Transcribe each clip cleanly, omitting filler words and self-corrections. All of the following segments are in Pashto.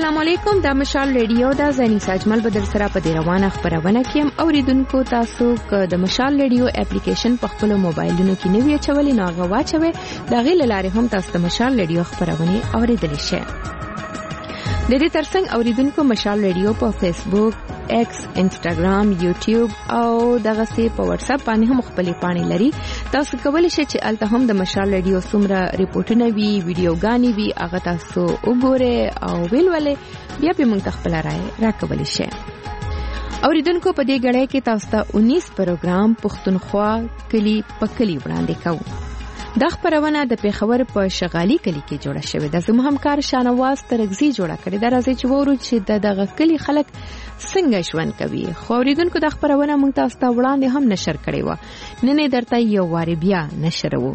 السلام علیکم. دا مشال ریډیو دا زنی ساجمل بدر سره په دې روانه خبرونه کې اوریدونکو تاسو ک د مشال ریډیو اپلیکیشن په خپل موبایلونو کې نوی چولې نو هغه واچوي دا غي لاره هم تاسو د مشال ریډیو خبرونه اوریدلی شئ. د دې ترڅنګ اوریدونکو مشال ریډیو په فیسبوک، ایکس، انسټاګرام، یوټیوب او دغه سي په واتس اپ باندې هم خپلې پاڼې لري. تاسو کولی شئ چې الته هم د مشال ریډیو څومره ریپورتونه وي، ویډیوګانې وي، هغه تاسو وګورئ او ویلولې بیا په موږ خپل رائے راکولی شئ. اوریدونکو په دې غړې کې تاسو ته 19 پروګرام پښتونخوا کلی په کلی وړاندې کوو. دا خبرونه د پیښور په شغالي کلی کې جوړه شوې ده. زموږ همکار شانواز ترغزي جوړه کړې ده. راځي چې وورو چې دغه کلی خلک څنګه ژوند کوي. خو اوریدونکو د خبرونه موږ تاسو ته وړاندې هم نشر کړې و. نن درته یو واری بیا نشرو.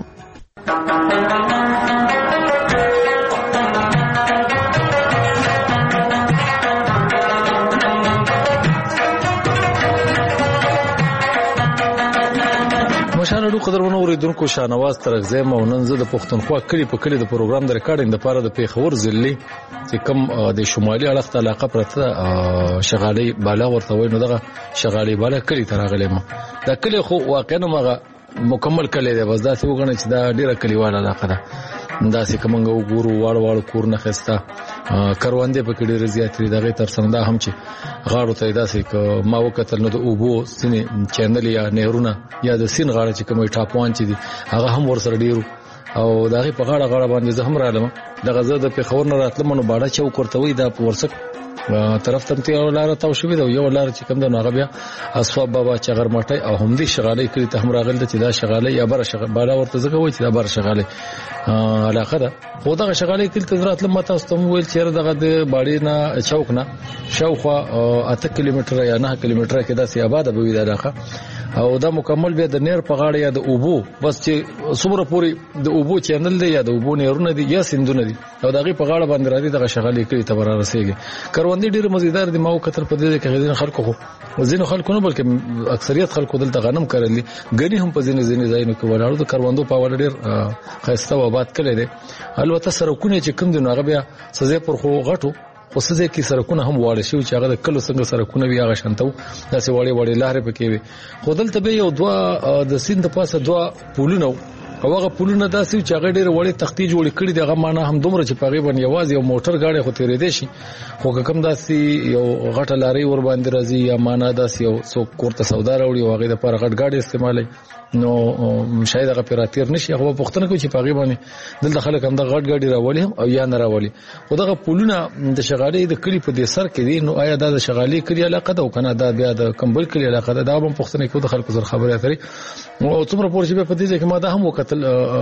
مشاهده قدرمنو اوریدونکو شانواز ترغزی مونن زه د پښتونخوا کلی په کلی د پروګرام د ریکارډینګ لپاره د پیښور ضلع چې کوم د شمالي اړخ ته علاقه پرته شغالي بالا ورته وای نو دغه شغالي بالا کلی ترغلم. دا کلی خو واقعا مغه مکمل کلی دی. بس دا څه وګڼئ چې دا ډیره کلیواله علاقه ده. دا چې کومنګ وګورو واړ کور نه خسته کروندې په کې ډېر زیات دي. دغه ترڅنګ دا هم چې غاړو ته داسې ما وکتل نو د اوبو سینې چینل یا نهرونه یا د سین غاړه چې کومې ټاپوان چې دي هغه هم ورسره ډیرو او دغه په غاړه باندې زه هم رالم. دغه زه د پیښور نه راتلم نو باډا چوک ورته وای دا ورسک طرف ته یو لار تاو شوې ده. یو لار چې کوم د هغه بیا اسواب بابا چغرمټي او هم دي شغالي کړي ته هم راغل چې دا شغالي یا بر شغال بالا ورته زګه وای چې دا بر شغالي علاقه ده. خو دا شغالي کړي ته راتلم ماته استم ویل چې دغه د باډي نه چوک نه شاوخوا 8 کیلومتر یا 9 کیلومتر کې دا سی آباد به وي دا علاقه او دا مکمل بیا د نیر په غاړه یا د اوبو بس چې څومره پوری د اوبو چینل دی یا د اوبو نهرونه دي یا سیندونه دي او دغه په غاړه باندې راځي دغه شغالي کړي ته ورا رسېږي. کروندې ډېر مزیدار دي. ما وکتل په دې کې غزين خلکو خو ځینو خلکو نه بلکې اکثریت خلکو دلته غنم کرلي غني هم په ځینې ځایونو کې ولاړو د کروندو په وړ ډېر خاصه و آباد کړي دي. البته سرکونه چې کوم دي نو هغه بیا سزا پر خو غټو وسه کې سرکونه هم واړه شو چې هغه د کلو څنګه سرکونه وی هغه شانتو داسې وړي لارې پکې وي. خو دلته به یو دوا د سیند په پاسه دوا پولونه او هغه پولونه داسې چې هغه ډېر وړي تختی جوړ کړي دغه معنا هم دومره چې پاغي باندې یوازې یو موټر گاډي خو تیرې دي شي. خو کوم داسې یو غټه لارې ور باندې راځي یا معنا داسې یو څوک کوړه سودا راوړي او هغه د پر غټ گاډي استعمالي نو شاید هغه پیراتیر نشي. هغه پښتنه کوي چې پاغي باندې دلته خلک هم د غټ گاډي راوړي او یا نه راوړي. خو دغه پولونه د شغالي د کلی په دې سر کې دي. نو آیا دا د شغالي کلی علاقه ده او کنه دا بیا د کمبل کلی علاقه ده. دا هم پښتنه کوي د خلکو سره خبرې اترې او څومره پورې چې په دې کې ما دا هم وکتل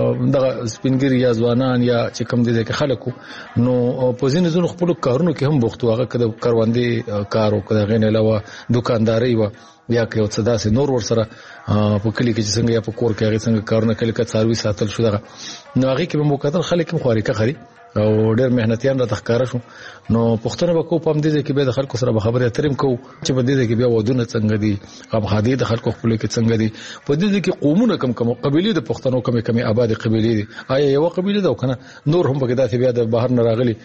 دغه سپینګری یا ځوانان یا چې کم دي د خلکو نو په ځینې ځینو خپل کارونو کې هم بوختو. هغه کده کاروندې کارو کده غین علاوه دکانداري و یا که څه داسې نور ور سره په کلی کې چې څنګه یا په کور کې هغه څنګه کارونه کلی کې څاروي ساتل شو دغه نو هغه کې به مو خلک هم خوريکه خري او ډېر مهنتيان را تخکاره شو. نو پښتون به کو پم دي چې به د خلکو سره به خبرې اترم کو چې په دې کې بیا ودونه څنګه دي غم خادي د خلکو خپل کې څنګه دي په دې کې قومونه کم قبيله د پښتنو کم آباد قبيله دي. آیا یو قبيله ده کنه نور هم په داسې بیا د بهر نه راغلي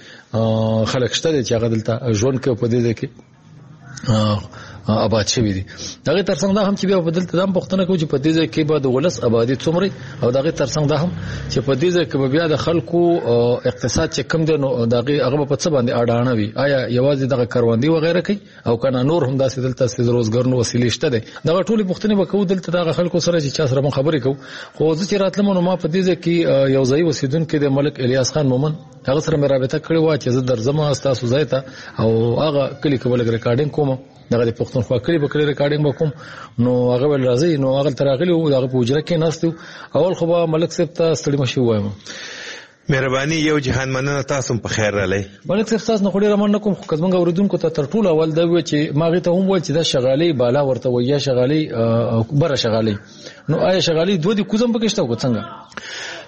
خلک شته چې هغه دلته ژوند کوي په دې کې آباد شوی دي. دغه ترڅنګ دا هم چې بیا په دلته دام پښتنه کوي چې په دې ځای کې به د ولس آبادی څومره او دغه ترڅنګ دا هم چې په دې ځای کې بیا د خلکو اقتصاد چې کم دي نو دغه هغه په څه باندې اډانه وي. آیا یوازې دغه کاروندې وغیرہ کوي او کنه نور هم داسې دلته د روزګار نو وسیلې شته دي. دغه ټولې پښتنه به کوو دلته دغه خلکو سره چې چا سره خبرې کوو. خو ځکه چې راتلم نو ما په دې ځای کې یو ځای وسیدونکو د ملک الیاس خان مومن هغه سره مې رابطه کړې و چې زه درځم تاسو ځای ته او هغه کلی کول ریکارډینګ کوم دغه پښتونخوا کلی به کلی ریکارډینګ وکم. نو هغه ول راځي نو هغه ترغلی او هغه په اجره کې ناستو. اول خو به ملک صاحب ته ستړي مشي وایم مهرباني یو جهان مننه تاسو په خیر رالی. ملک صاحب تاسو نه خوري رمن نکوم خو کزمنګ اوریدونکو ته تر ټولو اول دا و چې ماغه ته هم و چې دا شغالي بالا ورته ویا شغالي بره شغالي. نو آیا شغالي دوه دي کوزم پکښته کو څنګه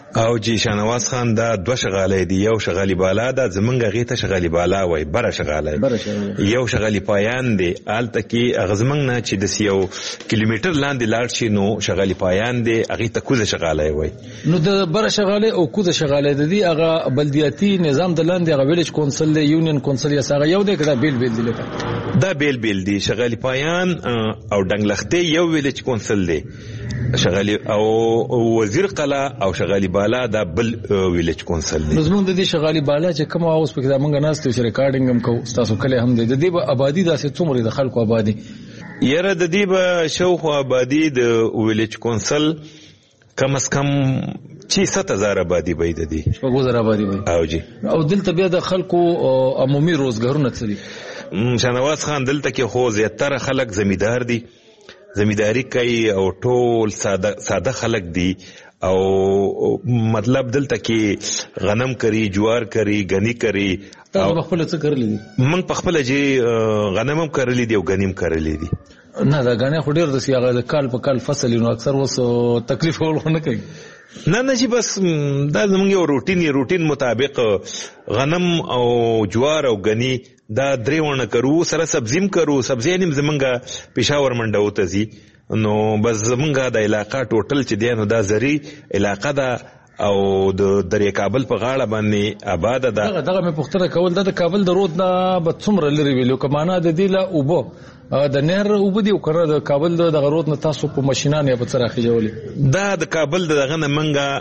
او جی شانواز خان دا 2 شغالې دي. یو شغالي بالا دا زمونږ غیته شغالي بالا وای بره شغالې، یو شغالي پایان دی آلته کې غزمنګ نه چې د 1 کیلومتر لاندې لاړ شي نو شغالي پایان دی هغه ته کوزه شغالې وای. نو د بره شغالې او کوزه شغالې د دې هغه بلدیاتي نظام د لاندې هغه ویلج کونسل دی یونین کونسل یا هغه یو دی کړه بیل دی لکه دا بیل دی. شغالي پایان او ډنګلختې یو ویلج کونسل دی شغالي او وزیر قلا او شغالي بالا دا بل ویلج کونسل دی. زموږ د دې شغالي بالا چې کوم اوس په کې موږ ناست چې ریکارډینګ هم کوو تاسو کله هم د دې به آبادی داسې څومره د خلکو آبادی یره د دې به شاوخوا آبادی د ویلج کونسل کم از کم 7000 آبادی به د دې 7000 آبادی به او جی او دلته بیا د خلکو عمومي روزګارونه څه دي؟ شانواز خان دلته کې خو زیاتره خلک زمیدار دي، زمیداری کوي او ټول ساده خلک دي او مطلب دلته کې غنم کری، جوار کری، غنی کری. تاسو په خپل څه کړلی دي؟ موږ په خپل چې غنم هم کرلی دي او غنیم کرلی دي. نه دا غنی خو ډیر د سیاغه د کال په کال فصل نو اکثر وس تکلیف ورونه کوي. نه جی بس دا زموږ یو روټین مطابق غنم او جوار او غنی دا 3 ونه کرو، سره سبزیم کرو. سبزی نیم زمونږه پېښور منډو ته ځي نو بس زمونږه د علاقه ټوټل چې دی نو دا زری علاقه ده او د درې کابل په غاړه باندې آباد ده. دغه مې پوښتنه کول د کابل د رود نه به څومره لري ویلو کمانه د دې له اوبو د نهر اوبه دی او کنه د کابل د غرود نه تاسو په ماشینان یا په څه راخېجولې؟ دا د کابل دغه نه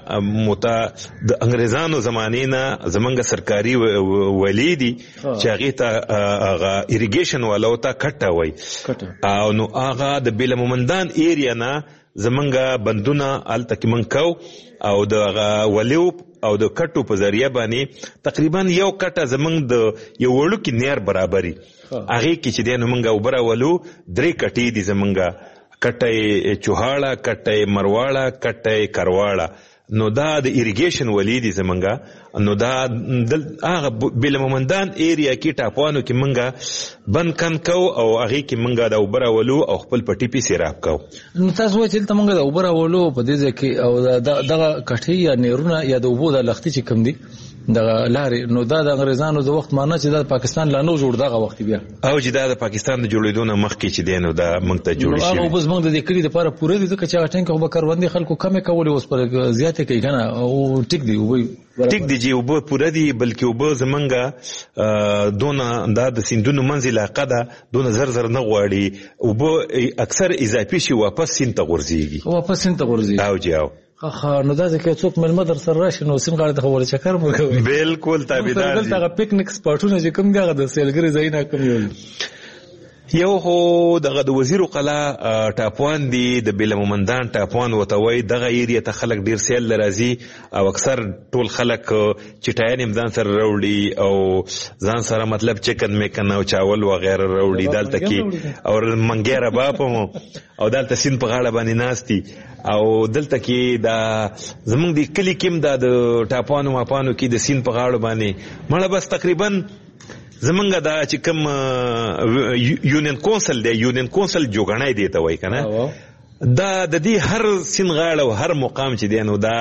منګه د انګريزانو زمانه نه زمونږ سرکاري ولی دي چې هغه ته هغه اریګیشن والو ته کټه وای او نو هغه د بیل مومندان ایریا نه زمونږ بندونه الته کې منکو او د ولیو او د کټو په ذریعہ باندې تقریبا یو کټه زمونږ د یو وړو کې نیر برابرۍ هغه کې چې دینو مونږه وبره ولو 3 کټې دي زمونږه کټه چوهاړه، کټه مرواړه، کټه کرواړه. نو دا د اریګیشن ولیدي زمونږه نو دا هغه بل مومندان ایریا کې ټاپوانو کې مونږه بند کن کو او هغه کې مونږه د وبره ولو او خپل پټي پی سیراب کو. نو تاسو وایي چې مونږه د وبره ولو په دې ځکه او دغه کټي یا نیرونه یا د وبو د لختي چې کم دي دغه لارې نو دا د انګريزانو د وخت معنی چې د پاکستان لا نو جوړ دغه وخت بیا او چې دا د پاکستان د جوړېدو نه مخکې چې دینو دا موږ ته جوړ شي. او بس موږ د دې کلی لپاره پوره دي ځکه چې ټینګ خو به کاروندې خلکو کمې کولې اوس پر زیاتې کوي کنه او ټیک دی ټیک دی چې وبو پوره دي بلکې وبو زمونږه دونه د سیندونو منځ علاقه ده دونه زر نه غواړي وبو اکثر اضافي شي واپس سیند ته غورځيږي او جی او نو دا ځکه څوک ملمه در سره راشي نو سیم غاړه ته خبره چکر مو کوي. بالکل تابعدار دي. دلته پکنیک سپاټونه چې کوم دغه د سیلګری ځایونه کوم یو هو دغه د وزیر قلا ټاپوان دي د بیل مومندان ټاپوان وتوي دغه ایریا ته خلک ډیر سیل راځي او اکثر ټول خلک چټایان امزان سره راوړي او ځان سره مطلب چکن میکن او چاول و غیره راوړي دالته کې او منګیره باپم او دالته سین په غاړه باندې ناشتي او دلته کې دا زمونږ د کلی کې د ټاپوانو ماپانو کې د سین په غاړه باندې مړه بس تقریبا زمونږ دا چې کوم یونین کونسل دی یونین کونسل جوګنای دی ته وای کنه دا د دې هر سین غاړه او هر مقام چې دی نو دا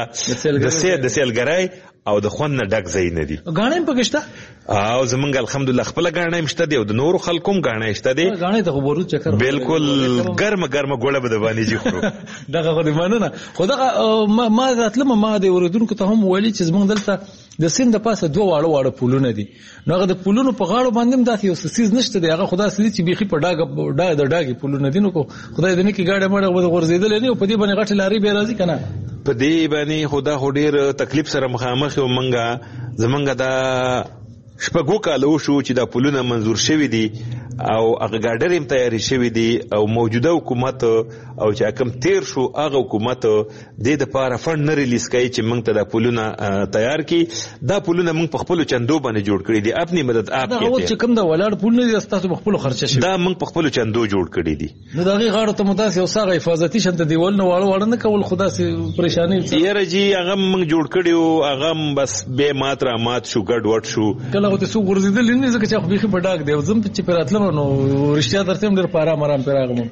د سیلګرای او د خون نه ډک ځای نه دي. غاڼې پکشته او زمونږ الحمدلله خپل غاڼې مشته دی او د نورو خلکو هم غاڼې شته دي. غاڼې ته خبرو چکر بالکل ګرمه ګوله به د باندې جی خورو دغه غو دې مننه خو دغه ما راتلم ما د اوریدونکو ته هم ویلي چې زمونږ دلته د سیند پاسه 2 واړه پولونه دي نو هغه د پولونو په غاړو باندې هم داسې یو سیز نشته دی هغه خدا سړي چې بيخي په ډاګه پولونه دي نو خدای دې نه کې گاډه مړه ورزيدل نه په دې باندې غټ لاري به راځي کنه په دې باندې خدا ډیر تکلیف سره مخامخ او منګه زمونږ دا شپږو کالو شو چې دا پولونه منظور شوي دي او هغه ګاډر هم تیاری شوي دي او موجوده حکومت او چې کوم تیر شو هغه حکومت د لپاره فند نه ریلیز کوي چې موږ ته دا پولونه تیار کړي. دا پولونه موږ په خپل چندو باندې جوړ کړی دي خپل مدد اپ کې دا چې کوم دا ولاړ پول نه تاسو په خپل خرچه شي دا موږ په خپل چندو جوړ کړی دي نو دا غي غاړه ته مداسه او ساغه حفاظتي شنت دیول نه واړه نه کول خدا سي پریشانی یره جی هغه موږ جوړ کړیو هغه بس به مات شو ګډ وټ شو کله ته سو ورزيدل نه ځکه چې خو بيخي په ډاګ دی زم چې پراتلم نو رښتیا درته هم ډېر پارا مرام پیراغم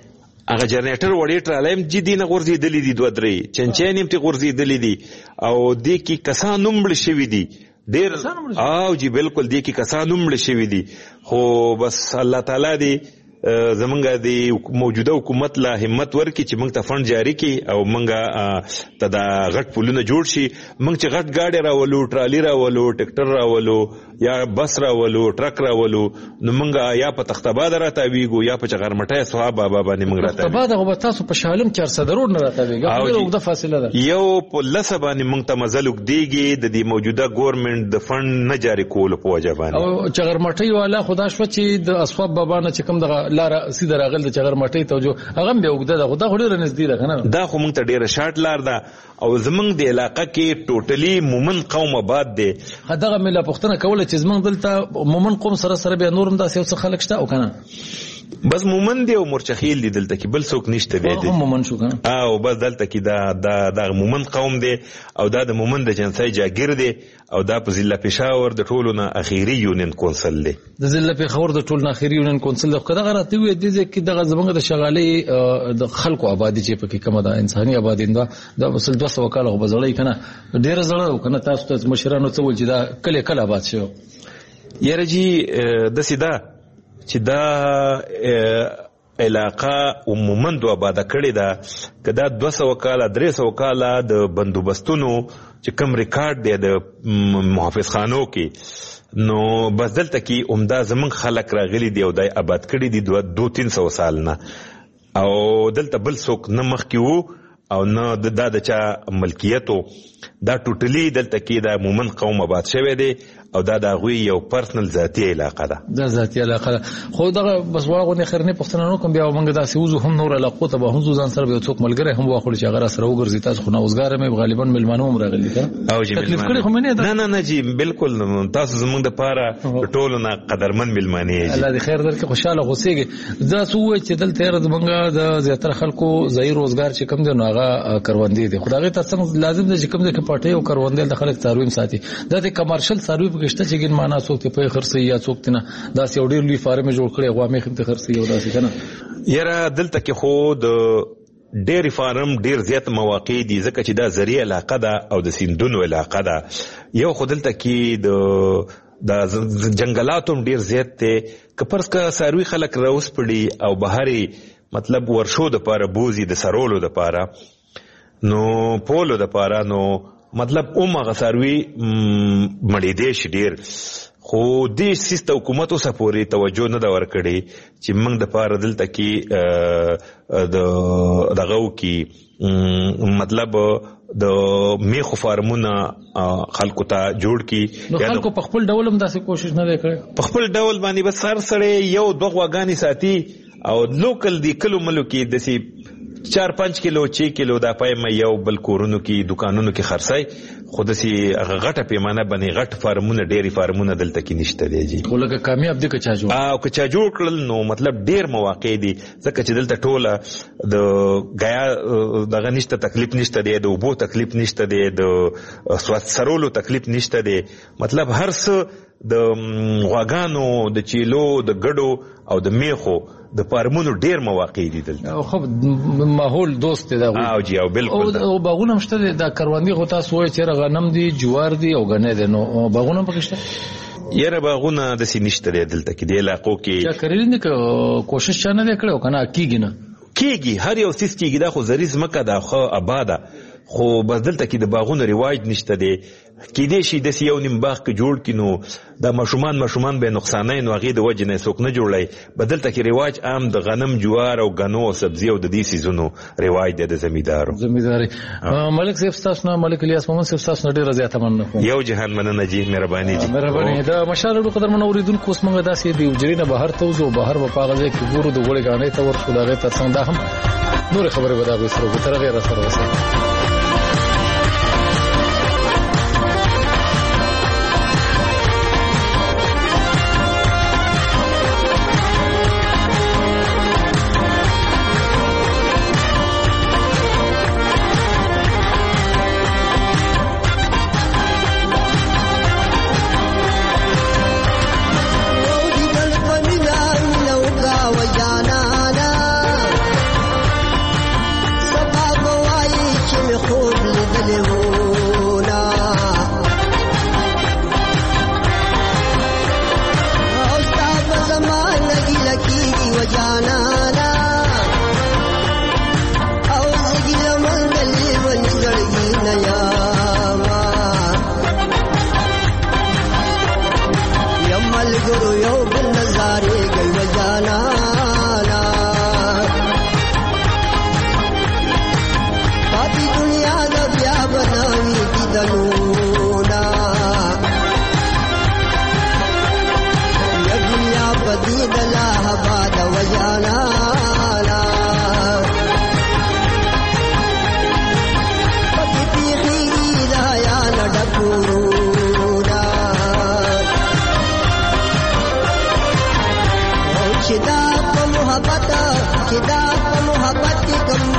هغه جنریټر وړې ټرالایم جدي نه غورځېدلې دي 2-3 چنچین هم ته غورځېدلې دي او دې کې کسان هم مړه شوي دي ډېر او جی بالکل دې کې کسان هم مړه شوي دي خو بس الله تعالی دې زمونږ د موجوده حکومت لا همت ورکړي چې موږ ته فند جاری کړي او موږ ته دا غټ پلونه جوړ شي موږ چې غټ گاډي راولو ټرالي راولو ټریکټر راولو یا بس راولو ټرک راولو نو موږ یا په تختباد راتاویږو یا په چغرمټه صحاب بابا باندې موږ راتاویږو تختباد هغه تاسو په شالم 400 روډ نه راتاویږي په اوږده فاصله ده یو په لسه باندې موږ ته مزل وکړي د دې موجوده ګورنمنت د فند نه جاری کولو په وجه باندې او چغرمټي والا خدا شپه چې د اصحاب بابا نه چې کوم د لار سیده راغل د چغرمټي توجه هغه به وګده ده خدا خو ډیر نږدې ده کنه دا خو موږ ته ډیره شارټ لار ده او زمونږ د علاقې کې ټوټلی مومن قوم آباد دي هغه مله پښتنه کوله چې زمونږ دلته مومن قوم سره به نورم داسې څه خلک شته او کنه بس مومن دی او مرچخیل دی دلته کې بل څوک نشته دی هم مومن شو کنه او بس دلته کې دا مومن قوم دی او دا د مومن د جنسي جاګیر دی او دا په ضلع پېښور د ټولو نه اخیری یونین کونسل دی د ضلع پېښور د ټولو نه اخیری یونین کونسل د خدای غراته وي د دې کې دغه زمونږ د شغالي د خلکو آبادی چې پکې کومه ده انساني آبادی دا مثلا 200 کال غو بزړی کنه ډیر زړه کنه تاسو ته مشرانو څه ول چې دا کله آباد شو یاره جی د سیدا چې دا علاقه عموما دو آباده کړې ده که دا 200 کاله 300 کاله د بندوبستونو چې کم ریکارډ دی د محافظ خانو کې نو بس دلته کې عمده زمونږ خلک راغلي دي او دا آباد کړي دي 200-300 سال نه او دلته بل څوک نه مخکې وو او نه دا د چا ملکیتو دا ټوټلی دلته کې دا مومن قوم آباد شوی دی او دا د هغوی یو پرسنل ذاتي علاقه ده دا ذاتي علاقه ده خو دغه بس واغونې خیرنې پښتنه نو کوم بیا موږ داسې وزو هم نور علاقو ته به هم ځان سره به څوک ملګری هم واخلو چې هغه سره وګرځي تاسو خو نوزګار مې غالبا ملمانو هم راغلي ته او جی نه جی بالکل تاسو زموږ د پاره ټولو نه قدرمن ملمانې الله دې خیر درکړي خوشاله غوسېږي دا څه وای چې دلته موږ د زیاتره خلکو ځای روزګار چې کوم دی نو هغه کروندې دي خدای ته څنګه لازم دی چې کوم د پټي او کروندې د خلک څاروي ساتي دا د کمرشل څاروي په کېشته چې ګن معنا څوک ته په خرڅي یا څوک ته دا څو ډیر لوی فارم جوړ کړي غوامې خپل خرڅي او داسې کنه یاره دلته کې خو د ډیری فارم ډیر زیات مواقع دي ځکه چې دا ذریعہ علاقه ده او د سیندونو علاقه ده یو خو دلته کې د جنگلاتو ډیر زیات ته کپرس کا ساروي خلک راوس پړي او بهاري مطلب ورشو د پاره بوزي د سرولو د پاره نو پولو د پاره نو مطلب اومه ساروي مړې دي شډیر خو دې سیستم حکومت اوسه پورې توجه نه دا ورکړي چې موږ د پاره دلته کې دغه کې مطلب د میخو فارمونه خلکو ته جوړ کی نو خلکو په خپل ډول هم داسې کوشش نه وکړي په خپل ډول باندې بس سره یو دوه غواګانی ساتي او لوکل دی کلو ملو کې دسی 4-5 کیلو 6 کیلو دا پای مې یو بل کورونو کې دکانونو کې خرڅای خود سي غټه پیمانه باندې غټ فارمونه ډيري فارمونه دلته کې نشته دی جی خو لکه کامیاب دي که چا جوړ کړل نو مطلب ډیر مواقع دي ځکه چې دلته ټوله د غیا دغه نشته تکلیف نشته دی د وبو تکلیف نشته دی د سرولو تکلیف نشته دی مطلب هر څه د غواګانو د چیلو د ګډو او د میخو د فارمونو ډیر مواقع دي دلته خو ماحول دوست دی دا او جی او بالکل او باغونه مشته د کروندې غو تاسو وایي چې غنم دي جوار دي او غنه دي نو باغونه پکشته یره باغونه د سینشته دلته کې د علاقو کې چا کړی نه کوشش چانه وکړو کنه کیږي نه کیږي هر یو سیس کیږي دا خو زریز مکه دا خو آباده خو بس دلته کې د باغونو رواج نشته دی کېدې شي د یو نیم باغ کې جوړ کینو د مشومان به نقصانای نو غي د وجه نه څوک نه جوړلای بدلته کې رواج عام د غنم جوار او غنو او سبزی او د دې سيزونو رواج د زمیداری ملک صاحب تاسو نه ملک الیاس محمد صاحب تاسو ډیر زیاته مننه یو جهان مننه جی مهرباني جی مهرباني دا مشاله قدر من اوریدونکو اوس موږ داسې دی وجرینه بهر ته وزو بهر په پاغه کې ګورو د غوړې غانې ته ورسو دا غي تر څنګه هم نور خبره ودا به سره تر غیر سره وسه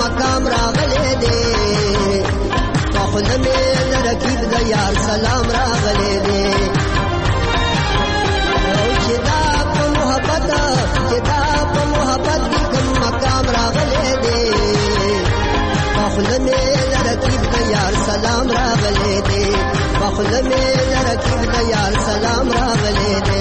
مقام راغلې دې خپل مې رقیب د یار سلام راغلې دې چې دا په محبت کې کوم مقام راغلې دې خپل مې رقیب د یار سلام راغلې دې خپل مې رقیب د یار سلام راغلې دې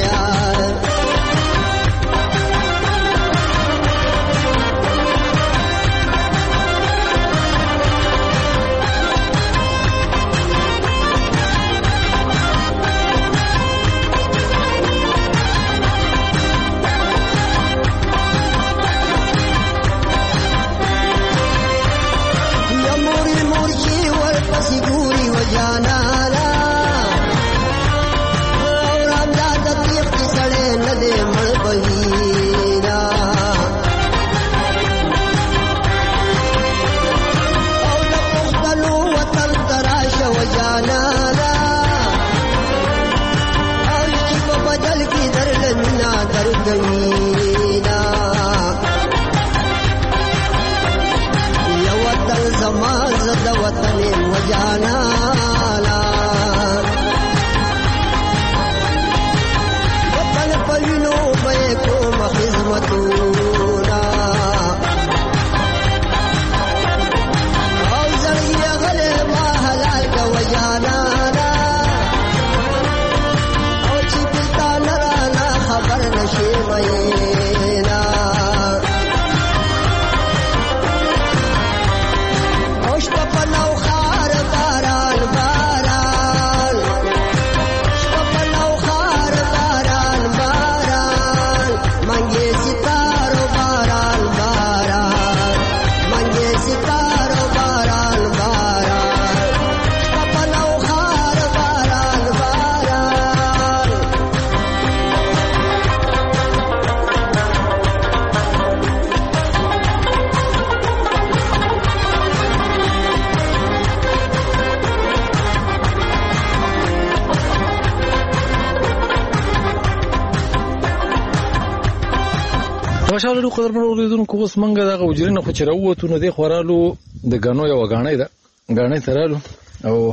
ماشاءالله قدرمن اوریدونکو اوس منګه دغه وجرینه خو چې راووتو نو د خورالو د غانو یو غانې ده غانې ترالو او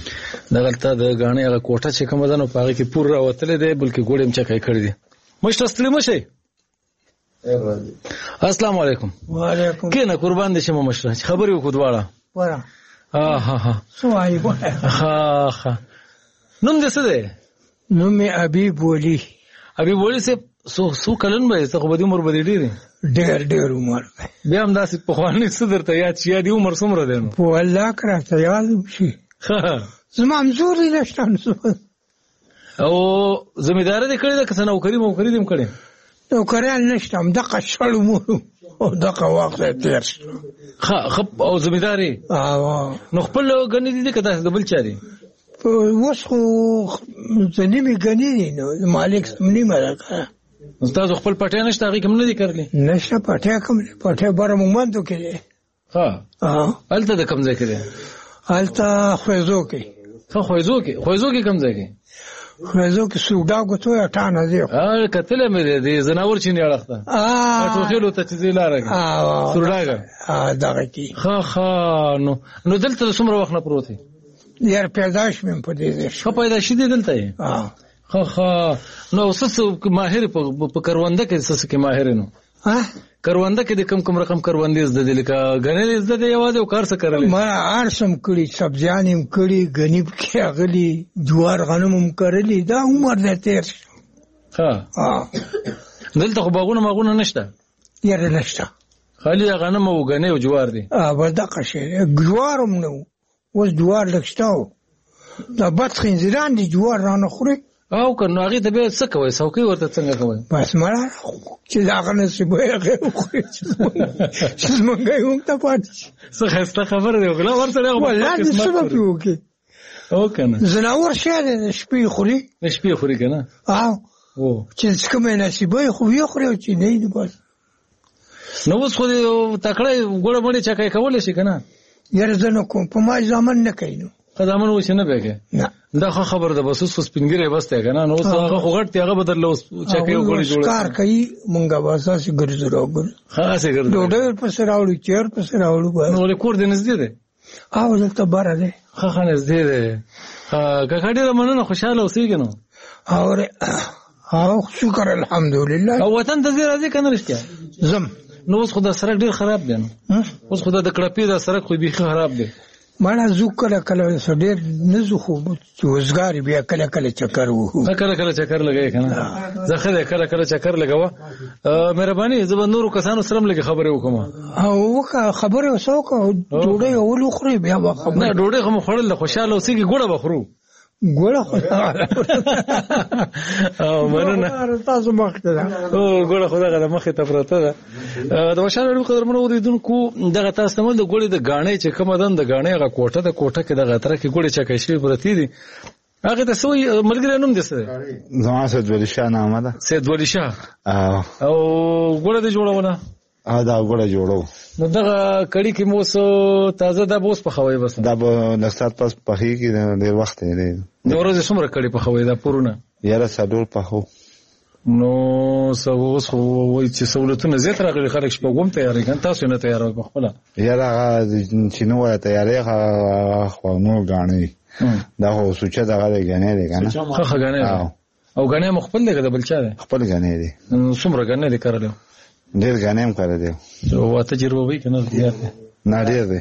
دغلته د غانې هغه کوټه چې کوم ده نو پاره کې پور راوتلې ده بلکې ګوړم چکای کړی دي مشتستلی مشه السلام علیکم وعلیکم کینه قربان دي شمه مشره خبرې وکړو دواړه ورا ها سوای ها نوم دې څه ده نوم می حبیب ولی سه سو کلن به څه خو به عمر بدلی دي ډېر عمر بیا هم داسې په خوانې څه درته یاد شي یاد عمر څومره دی نو په الله کرا ته یاد شي زما منظور نشته او زمیدار دې کړی دا که نوکری موکری دې کړی نوکری نشته هم دغه شړو مو او دغه وخت تیر خب او زمیداری نو خپل غنی دي که تاسو بل چاري اوس خو ځنیمې غنی دي نو مالک نیمه راکړه تاسو خپل پټه نشته هغه کوم نه دي کړلی نشه پټه بار مومندو کې ها الته د کوم ځای کې ده الته خوځو کې خوځو کې کوم ځای کې خوځو کې سوډا غوتو اټانه دی کتل مې دي زناور چینه اړخته ټوخلو ته چې لارګه سوډاګه دغه کې نو دلته څومره وخت نه پروت دی یار پیدائش مې په دې ښه پیدائش دي دلته نو سس ماهر په کرونده کې سس کې ماهر نو کرونده کې د کم رقم کروندې زده دي لکه غنې زده دی یوازې کار څه کړل ما ارسم کړی سبزیانم کړی غنیب کې اغلی جوار غنمم کړلی دا عمر دې تیر دلته خو باغونه نشته یاره نشته خالی غنم او غنې او جوار دي وردا شي جوارم نو وز جوار لښتاو دا بد خنزیران دي جوار رانه خوري او کنه هغه ته به څه کوي څوکي ورته څنګه کوي بس مړه چې لاغه نصیب هغه خوري چې مونږ یو ته پات څه خسته خبره دی غلا ورته والله دې سبب وکي او کنه زناور شه شپې خوري کنه او چې کومه نصیب خو یو خوري چې نه دی بس نو اوس خو تکړه ګوړه مړي چا کوي کولای شي کنه یاره زنه کوم په ما ځامن نه کینو قدامن و چې نه بګه نه دا خبر ده بس اوس سپینګری بس ته کنه نو اوس هغه غړ ته هغه بدل اوس چکه یو غړي جوړ کار کوي مونږه واسه سي ګرځو راغل خاصه ګرځو ډوډۍ په سر راوړو چیر په سر راوړو نو له کور دې نږدې ده او دلته بار ده خا نږدې ده که ډېر مننه خوشاله اوسېږي نو او شکر الحمدلله او وطن ته راځي کنه رښتیا زم نو اوس خدای سره ډېر خراب دی نو اوس خدای د کړپې د سره خو به خراب دی مانا زو کله کله ډېر نزو خو چې وزګاری بیا کله کله چکر وو کله چکر لګای کنه زخه کله چکر لګاوه مهرباني زه به نورو کسانو سره لګي خبرې وکم او خبرې وسوکه ډوډۍ اول خوري بیا خبرې نه ډوډۍ خو خوړل خوشاله اوسېږي ګوړه بخرو ګوړه خو او مننه تاسو مخته ده او ګوړه خدای غره مخه ته پرته ده د مشال قدر منو اوریدونکو دغه تاسو مل د ګوړې د غاڼې چې کوم دن د غاڼې هغه کوټه کې دغه تر کې ګوړې چکه شي پرتی دي هغه د سوی ملګری نوم دي څه زما سید ولی شاه نامه ده سید ولی شاه او ګوړه دې جوړونه دا ګوړه جوړو نو دغه کړي کې موس تازه د بوس په خوي بس دا به نستات پس په هي کې ډېر وخت دی نو ورځ څومره کړي په خوي دا پورونه یاره سادول په هو نو اوس خو وایي چې سہولتونه زیات راغلي خلک شپږم تیارې کړي تاسو نه تیارو په خپل یاره چې نو وایي تیارې خو نو غاڼې دا هو سوچه دا غاړي غاڼې دی کنه خو غاڼې او غاڼې مخبل دی که بل چا دی خپل غاڼې دی څومره غاڼې دي کړل ډېر غاڼې هم کړې دي او تجربه وی کنه زیات نه ډېر دی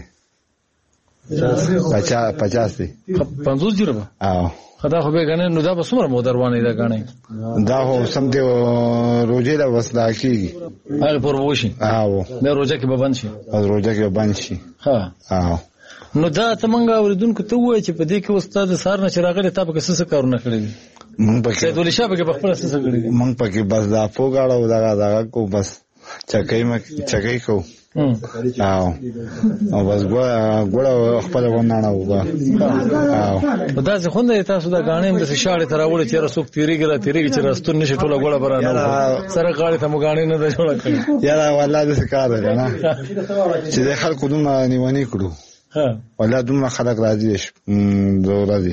50 دی 50 جربه خدا خو به غاڼې نو دا به څومره مو دروانه ده غاڼې دا هو سم دی روزه دا وسلا کیږي هغه پر وشي دا روزه کې به بند شي روزه کې بند شي ها نو دا تمنګ اوریدونکو ته وایي چې په دې کې استاد سار نه چراغله تاسو کې څه کارونه کړی دي مونږ پکې سید ولی شاه په خپل څه کړی دي مونږ پکې بس دا پوغاړو دا کو بس چکای کو او بس ګوړه خپل ونانه وبا او دا څه خوند تاسو دا غاڼې د شاړې تراول چې رسوک تیریږي چې راستون نشي ټوله ګوړه برانه سره غاړې ته مو غاڼې نه ده جوړه کړې یاره والله د کار ده نه چې د خلکو دومره نیونی کړو والله دومره خلک راځي راځي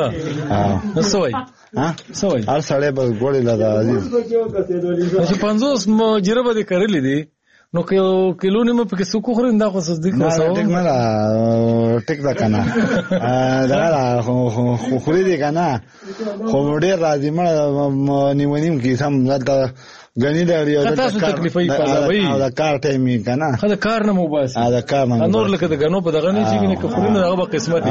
نو سوي سوي هر سړی به ګوړې لاره راځي چې 50 مو جربه دي کړلې دي نو کیلو نیمه پکې سکو خورین دا خو صدق نه ټیک نه ټیک دا کنه دا خو خوري دي کنه خو ډېر راځي مړ نیونیم کې سم دا غنی لري او تاسو تکلیفي پاوي دا کار ټایمي کنه دا کار نه مو بس دا کار نه نور لکه د غنو په دغه نه چې نه خورین هغه به قسمت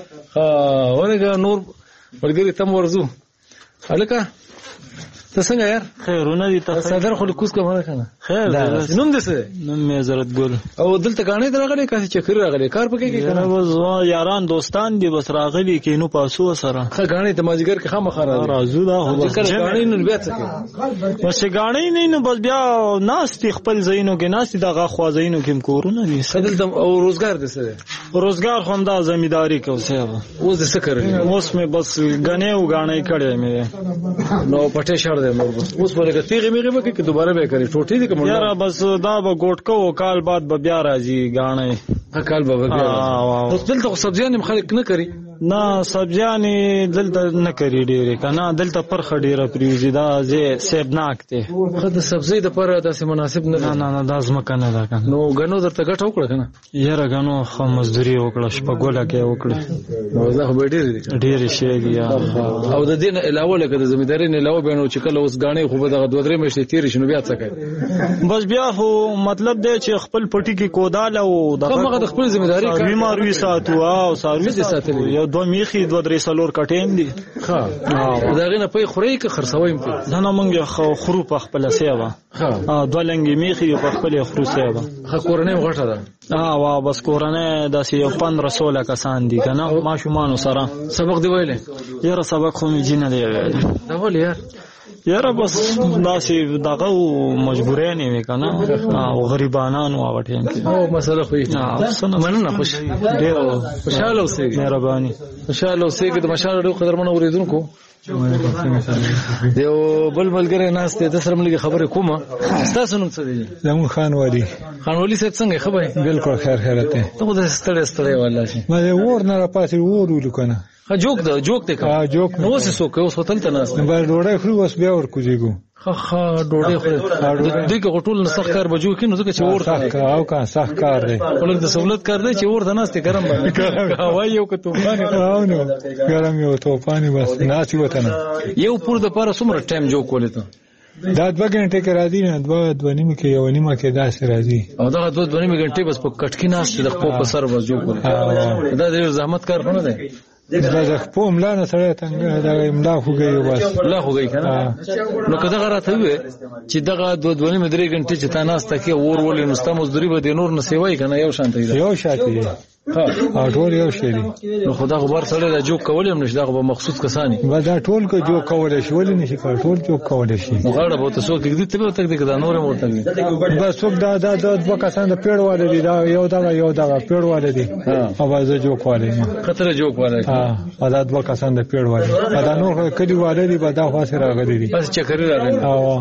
ورګه نور ورګری تم ورزو الکه څنګه یار خیرونه دي تاسو صدر خو کوس کومه کنه خیر نوم دسه نوم مې عزت ګل او دلته غاڼې درغلي کاسي چکر راغلي کار پکې کې کنه بس یاران دوستان دي بس راغلي کې نو پاسو سره خه غاڼې ته ماجګر کې خامخ راځو دا هو غاڼې نو بیا څه بس غاڼې نه نو بس بیا ناس خپل زینو کې ناس دغه خوا زینو کې کورونه دي دلته او روزګار دسه روزګار خو دا زمینداری کوسه اوس دسه کوي اوس مې بس غنې او غاڼې کړې مې نو پټه شړ دې اوس ورګه تیغه میغه به کې دوباره به کوي ټوټې دي کوم یاره بس دا به ګوټکو کال بعد به بیا راځي غاڼې کال به بیا اوس دلته سبزیان خلک نه کوي نه سبزیان دلته نه کوي ډېر کنه دلته پرخه ډېره پریوزي دا زه سیبناک ته خو د سبزی د پر داسې مناسب نه نه دا زمکه نه ده کنه نو غنو درته ګټه وکړه کنه یاره غنو خو مزدوري وکړه شپګوله کې وکړه نو زه خو ډېر شي دي او د دین علاوه لکه د زمینداري نه علاوه بینو چې کله اوس غاڼې خو به دغه 2-3 میاشتې تیر شنو بیا څه کوي بس بیا خو مطلب دی چې خپل پټي کې کودال او دغه خپل زمینداري کوي ماروي ساتو او ساروي ساتل یو 2 میخي 2-3 سالور کټیم دي ها داغه نه پي خوري کې خرڅوي په نه مونږه خرو په خپل سیوا ها 2 لنګي میخي په خپل خرو سیوا خا کورنۍ غټه ده وا بس کورنۍ داسې یو 15-16 کسان دي کنه ماشومان سره سبق دی ویلې یاره سبق خو مې جنه دی دا ولې یار یاره بس داسې دغه مجبورې نه وي کنه او غریبانو هغه ټیم کې او مسله خو مننه ډېر خوشاله اوسئ مهرباني خوشاله اوسئ د مشال ډېر قدرمن اوریدونکو دیو بل ملګری ناست د سره ملګری خبره کومه تاسو نوم څه دی زمون خان ولی صاحب څنګه خبره بالکل خیر ته ته د ستړی والله شي ما ور نه را پاسې ور وکړه جوک ته کا جوک نو څه سوک اوس هوتل ته ناست نه ډوړې خو اوس بیا ور کوجیګو خا ډوړې خو دغه غټول نسخ کار بجو کې نو ځکه چې ور او کا صح کار دی ولک د سہولت کار دی چې ور ته ناست ګرم باندې هواي یو که طوفان او نو ګرم یو طوفان بس ناس وته یو پور د پاره څومره ټایم جوک ولې ته دا 2 غنټې کې راځي نه 2 نیمه کې یو نیمه کې داسې راځي او دا 2 نیمه غنټې بس په کټکی ناست د خپل په سر وځو کوي دا ډېر زحمت کار نه دی دا په املا نه سره څنګه دا املا خوږي بس لا خوږي کنه نو کدا غراته وي چې دغه 2 نیمه 3 غنټې چې تا ناست کې اور ولې نستا مزدوري به د نور نه سیوای کنه یو شانته دی یو شاته ها ټول یو شی دی نو خدا غبر سره دا جوک کولم نشي دا به مخصوص کسانی با دا ټول کو جوک کول شي ولې نشي ټول جوک کول شي نو غاړه به تاسو کې دې ته به تک دې دا نور مرته دي بس څوک دا 2 کسان د پیړ والے دي دا یو دا پیړ والے دي اواز جوک والے خطر جوک والے ها دا 2 کسان د پیړ والے دا نور کدي والے دي به دا خاصه راغلي دي بس چکر راغلي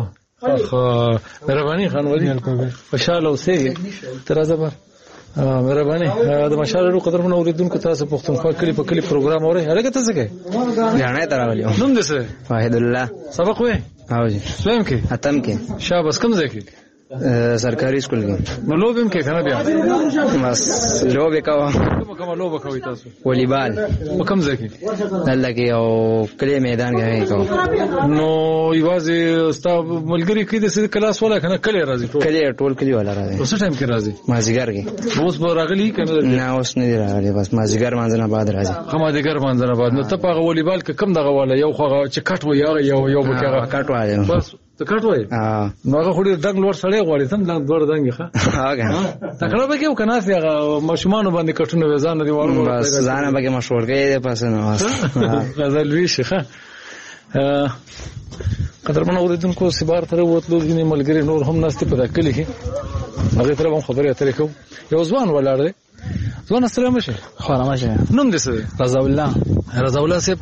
مهرباني خان ولی خوشاله اوسئ تر زبر مهرباني د مشال ورو قدرمن اوریدونکو تاسو پښتونخوا کلی په کلی پروګرام اوري هغه څه کوي غاڼه تراولې نوم دې څه واحد الله سبق وې او جی سلام کې اتم کې شاباس کوم ځای کې سرکاري سکول کې نو لوبم کې کنه بیا بس لوبه کومه لوبه کوي تاسو والیبال کوم ځای کې دلته کې او کلی میدان کې کوي نو یوازې ستا ملګری کې د کلاس ولا کنه کلی راځي ټول کلی ولا راځي اوس ټایم کې راځي مازیګر کې اوس به راغلی کنه نه اوس نه راغلی بس مازیګر مانځنه بعد راځي مازیګر مانځنه بعد نو ته په والیبال کې کم دغه ولا یو خو چې کټ و یو بکه کټ وایي بس ته کټ وای نو هغه خوري دنګ لور سړی غواړي تم دنګ ور دنګ ښه هغه تکړه به کې کنه هغه مشمانو باندې کټونه وزانه دی ورو بس ځانه به مشهور کې پس نو غزل وی شيخه قدرمن اوریدونکو سبار تر وتلو دي ملګری نور هم ناست په دکلي کې هغه تر هم خبرې اترې کو یو ځوان ولاړ دی ځوان السلام علیکم خورما شه نوم دې څه رضا الله صاحب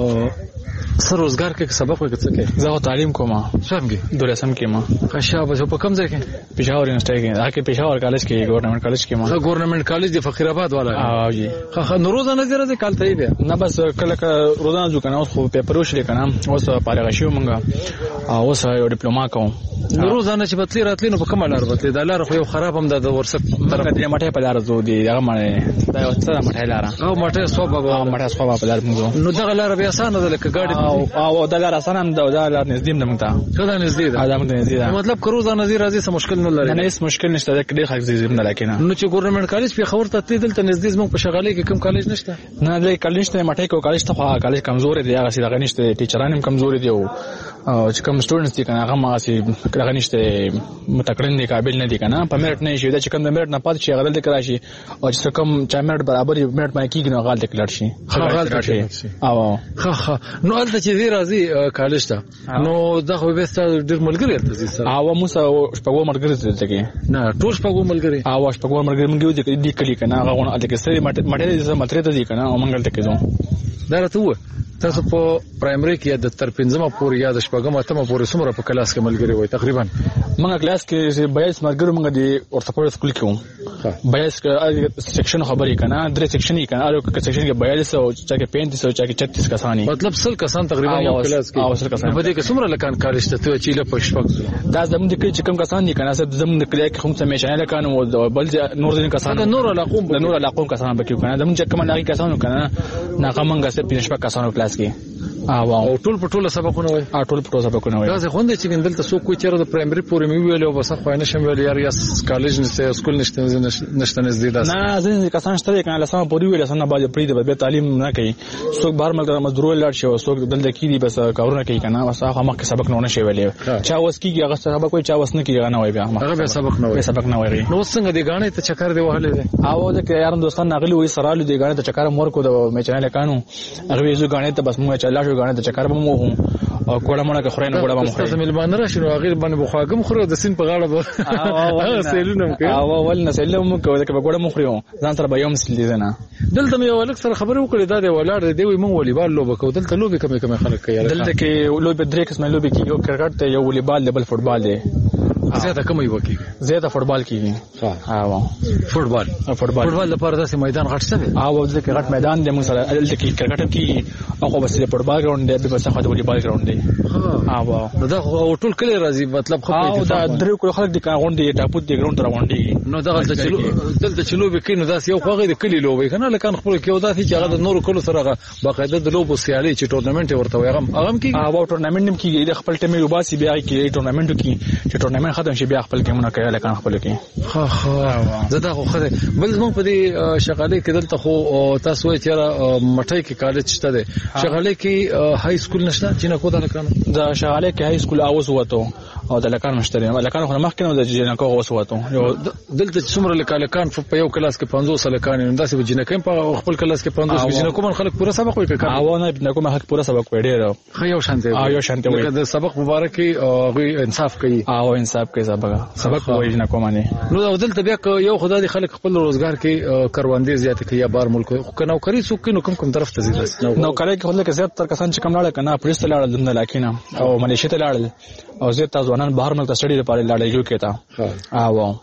سر روزګار کې سبق وکړ څه زه تعلیم کوم څنګه دولسم کې ما خشابه په کوم ځای کې پېښور یونیورسيټي کې هغه پېښور کالج کې ګورنمنت کالج کې ما ګورنمنت کالج د فقیر آباد والا او جی نو روزانه زیاده کال ته دی نه بس کله روزانه ځو کنه خو پیپر وشل کنه اوس فارغ شو مونږه اوس یو ډیپلوما کوم روزانه چې بتلی راتلی نو په کومه لار بتلی دا لار خو یو خراب هم د ورسک طرف د مټه په لار زو دی هغه مړ دا یو څه مټه لار او مټه صوبه په لار موږ نو دغه لار بیا اسانه ده لکه ګاډي او دا لار اسانه هم دا لار نږدې ده موږ ته څنګه نږدې ده دا موږ نږدې ده مطلب که روزانه زی راځي څه مشکل نه لري نه هیڅ مشکل نشته دا کډې خلک زی نه لکه نو چې ګورنمنت کالج په خبر ته دلته نږدې موږ په شغالي کې کوم کالج نشته نه د کالج ته مټه کو کالج ته کالج کمزور دی هغه سره غنښت ټیچران هم کمزور دي او چې کوم سټوډنټس دي کنه هغه ما سي غنښت متکړن دي قابل نه دي کنه په میرټ نه شي دا چې کوم میرټ نه پات شي غلط کړی شي او چې کوم چا میرټ برابر میرټ باندې کیږي نو غلط کړی شي غلط شي او نو البته چې راځي کالج ته نو دا خو به ستاسو ډیر ملګری تاسو سره او موږ شپږو ملګری ته کې نه ټول شپږو ملګری او شپږو ملګری موږ دي کلی کنه هغه غون الته کې سره مټه مټره ته دي کنه او موږ ته کې زو دا راته و تاسو په پرایمري کې د تر 5مه پورې یا د 6مه اتمه پورې څومره په کلاس کې ملګری وای تقریبا موږ کلاس کې 22 ملګری موږ د اورثوپیډ سکول کې وو 22 سیکشن خبرې کنه درې سیکشن یې کنه هر یو سیکشن کې 42 او چا کې 35 او چا کې 36 کسان مطلب سل کسان تقریبا یو کلاس کې او سل کسان په دې کې څومره لکان کالج ته چې له پښپک دا زموږ د کې کوم کسان دي کنه زموږ د کلی کې هم څه مېشانه لکان او بل نور ځین کسان نور علاقوم کسان به کې کنه زموږ کوم علاقې کسان کنه ناګه موږ سره 15 کسانو کلاس کې او ټول په ټوله سبقونه وای ټول په ټوله سبقونه وای دا څه خوند چې ګندل ته څوک کوی چیرې د پرایمري پورې مې ویل او بس خو نه شم ویل یار یا کالج نشته سکول نشته نږدې ده نه ځین کسان شته کنه لسمه پورې ویل سن باندې پری د به تعلیم نه کوي څوک بهر ملګری مزدور لاړ شي او څوک دلته کې دي بس کارونه کوي کنه بس هغه مخکې سبق نه شي ویلې چا وس کیږي هغه سبق کوي چا وس نه کیږي نه وای بیا هغه به سبق نه وای نو څنګه دی غاڼې ته چکر دی وهلې او د یارم دوستان ناغلی وې سرالو دی غاڼې ته چکر مور کو د مې چنل کانو هغه یې غاڼې ته بس مو چلا شو غاڼې ته چکر به مو او کوړه مونږه خوري نه کوړه مونږه تاسو ملمانه راشي نو هغه باندې بخواګم خوري د سین په غاړه به سیلونه کوي او ول نه سیلونه کوي دا کوړه مونږ خوري ځان سره به یوم سلی نه دلته مې ولک سره خبرې وکړې دا دی ولاړ دی وي مونږ والیبال لوبه کوو دلته لوبي کمه خلک کوي دلته کې لوبي درې قسمه لوبي کې یو کرکټ ته یو والیبال دی بل فوټبال دی زیاده کومه یو کې زیاده فوټبال کېږي ها فوټبال لپاره داسې میدان غټ څه او ځکه غټ میدان دی موږ سره دلته کې کرکټ کې او بس فوټبال ګراوند دی بس خو د والیبال ګراوند دی ها نو دا ټول کلی راځي مطلب خو په دا درې کول خلک د غونډې ټاپو دی ګراوند تر غونډې نو دا دلته چې لوبي کې نو داسې یو خو د کلی لوبي کنه لکه خپل کې ودا چې هغه د نورو کلو سره باقاعده د لوبو سیالي چې ټورنمنت ورته وي هغه کې او ټورنمنت هم کې د خپل ټیم یو باسي بیا کې ټورنمنت کې چې ټورنمنت ختم شي بیا خپل کې کوي لکه خپل کې ها زدا خو خره بل زموږ په دې شغالې کې دلته خو تاسو یې چیرې مټای کې کالج شته ده شغالې کې های سکول نشته چې نه کو دا لکانو دا شغالې کې های سکول اوس وته او د لکان مشتري لکان خو مخکې نو د جنکو اوس وته دلته څومره لکان په یو کلاس کې 500 لکان نو داسې جنکم په خپل کلاس کې 500 جنکو من خلک پوره سبق وایي کړه او نه جنکو ما خلک پوره سبق وایي ډیر خو یو شانته وایي د سبق مبارک او انصاف کوي او انصاف کوي سبق وایي جنکو باندې نو دلته بیا یو خدای خلک خپل روزګار کې کاروندې زیات کوي یا بار ملک خو نوکری څوک کوم طرف ته ځي نوکری کې خلک زیات تر کسان چې کم لاړ کنه پولیس ته لاړل دنه لاکینه او ملیشیا ته لاړل او زیات ځوانان بهر ملک ته سټډي لپاره لاړل یو کې تا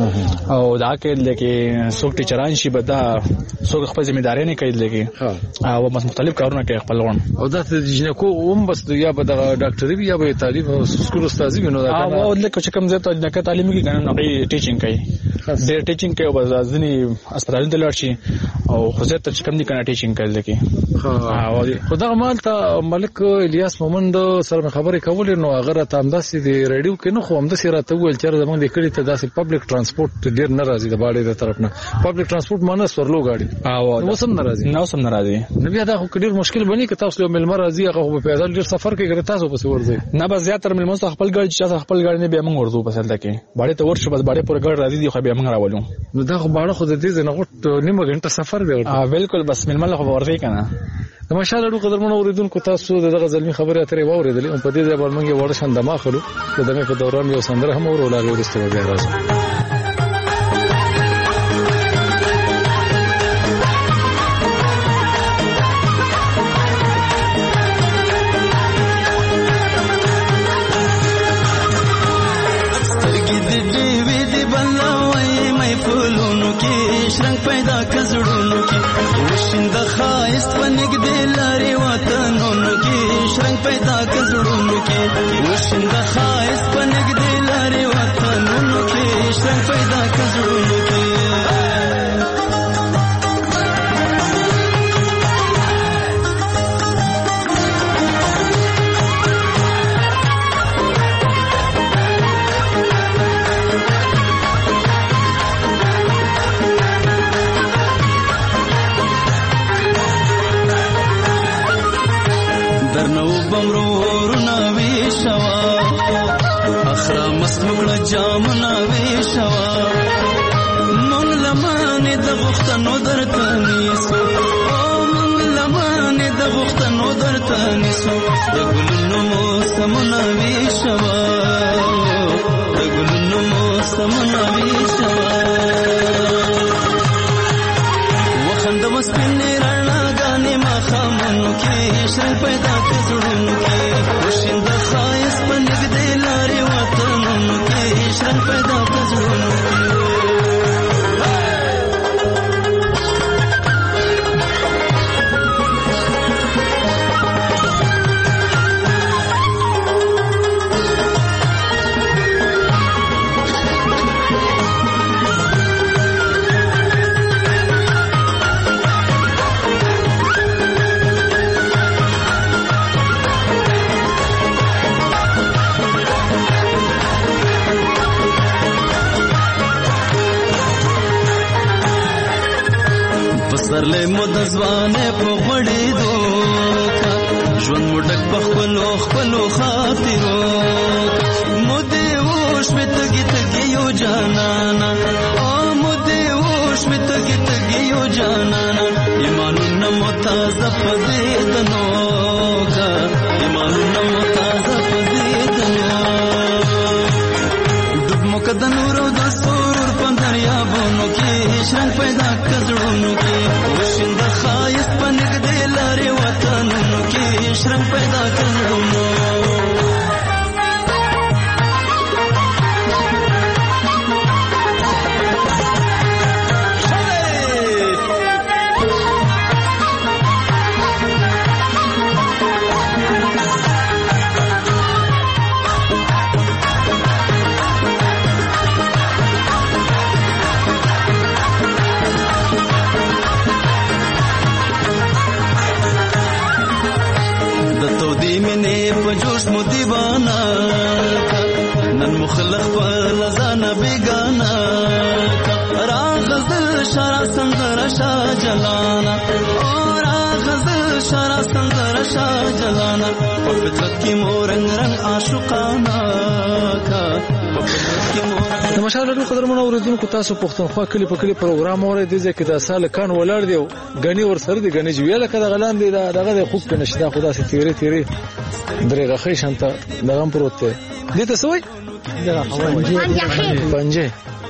او دا کې لکه څوک ټیچران شي بدا څوک خپل ځمېداري نه کوي لکه او مختلف کارونه کوي خپل ون او دا د جنکو هم بس یا به د ډاکټري یا به تعلیم سکول استادي وینو دا کنه او لکه چې کوم ځای ته د تعلیم کې کنه نو ټیچینګ کوي ډېر ټیچینګ کوي او ځنی هسپتال ته لاړ شي او خو زه ته چې کوم دي کنه ټیچینګ کوي لکه او خدای مال ته ملک الیاس مومند سره خبرې کولې نو هغه ته همداسې د ریډیو کې نو خو همداسې راته ویل چې زمونږ د کلی ته داسې پبلک ترانسپورت ډیر ناراضي د باړې د طرف نه پبلک ترانسپورت مانه سورلو گاډي او نو سم ناراضي نو بیا دا خو ډیر مشکل بني که تاسو یو ملمر راځي هغه په پیدل ډیر سفر کوي تاسو په ورځي نه بس زیاتره ملمر خپل ګاډي چې خپل ګاډي نه بیا موږ ورځو په سلته کې باړې ته ورشو بس باړې پورې ګاډي راځي دی خو بیا موږ راولو نو دا خو باړه خو د دې نه غوټ نیمه غنټه سفر دی بالکل بس ملمر خو ورځي کنه د ماشاءالله قدرمن اوریدونکو تاسو دغه ځلمي خبره اترې واوریدلې او په دې ځای باندې موږ ورشن دماغ خلو د دمه په دوران یو سندره هم ورولاره ورسته بیا راځو پیدا کزړونو کې وشند خایست ونګدې لاري وطنونو کې شرنګ پیدا کزړونو کې وشند خایست ونګدې لاري وطنونو کې شرنګ پیدا کزړونو کې جامنا ویشوا مونږ لمانه د غختنو درته نیسو او مونږ لمانه د غختنو درته نیسو د ګلونو موسمونه ویشوا د ګلونو موسمونه ویشوا وخند مستنه رڼا غانې ما خامنو کې شل پیدا کړو کې وشند خایس پنګ دې لاري وطنونو کې شل پیدا کړو سرلې مود ځوانه په غړې دوکا ژوند مډک په خپلو خاطرو مودې وښ په تګي یو جانانا او مودې وښ په تګي یو جانانا ایمانونه متازه په دې دنوکا ایمانونه شرا سندر شاه جلانا اور غزل شرا سندر شاه جلانا په فطرت کې مور رنگ عاشقانا کا د مشال قدر مون اوریدونکو تاسو پښتونخوا کلی په کلی پروګرام اورئ د ځکه د سال کان ولر دی غنی ور سره دی غنی ویل کده غلان دی دغه د خوب کنه شدا خدا سي تیری درېغه خې شانته دغه پروت دی دې ته سوې پنځه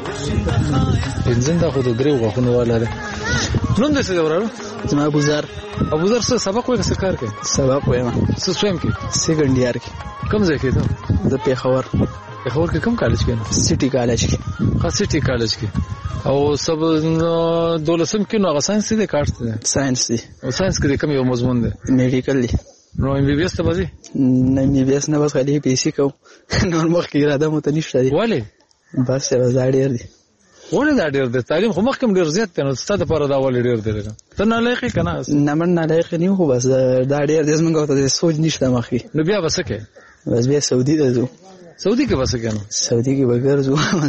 انځنده خو د دریو غوښنه والا ده نوم دې څه دی وراره زما ابو ذر څه سبق وایي څه کار کوي سبق وایم څه سویم کې سیکنډ ایئر کې کوم ځای کې ته د پیښور کې کوم کالج کې سټي کالج کې سټي کالج کې او سب دولسم کې نو ساينس دي کارت دي ساينس دي او ساينس کې کوم یو مضمون دی میډیکل دی نو ام بي بي اس ته بځي نه ام بي بي اس نه بس خالي پی سي کو نور مخ کې اراده مو ته نشته دی ولی بس دا ډیر دی ولې دا ډیر دی تعلیم خو مخکې ډیر زیات دی نو ستاسو لپاره دا ولې ډیر دی ته نه لایق کنه نه من نه لایق نه خو بس دا ډیر د زمونږ ته سوچ نشته مخکې نو بیا وسکه بس بیا سعودي ته ځو سعودي کې وسکه نو سعودي کې بغیر